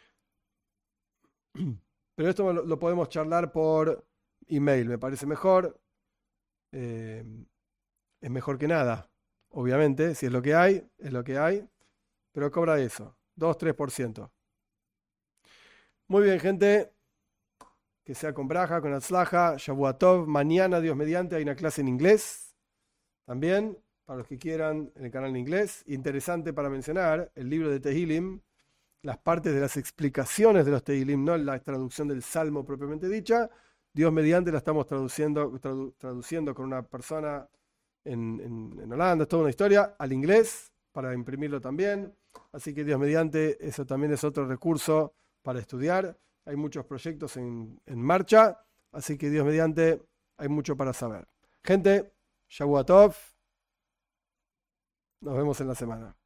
Pero esto lo, lo podemos charlar por email, me parece mejor. Eh, es mejor que nada, obviamente, si es lo que hay, es lo que hay, pero cobra eso, dos, tres por ciento. Muy bien, gente, que sea con braja, con atzlaja, Shavua Tov. Mañana, Dios mediante, hay una clase en inglés también, para los que quieran, en el canal en inglés. Interesante para mencionar, el libro de Tehilim, las partes de las explicaciones de los Tehilim, no la traducción del Salmo propiamente dicha. Dios mediante la estamos traduciendo, tradu traduciendo con una persona en, en, en Holanda, es toda una historia, al inglés, para imprimirlo también. Así que Dios mediante, eso también es otro recurso para estudiar. Hay muchos proyectos en, en marcha, así que Dios mediante, hay mucho para saber. Gente, Shavua Tov, nos vemos en la semana.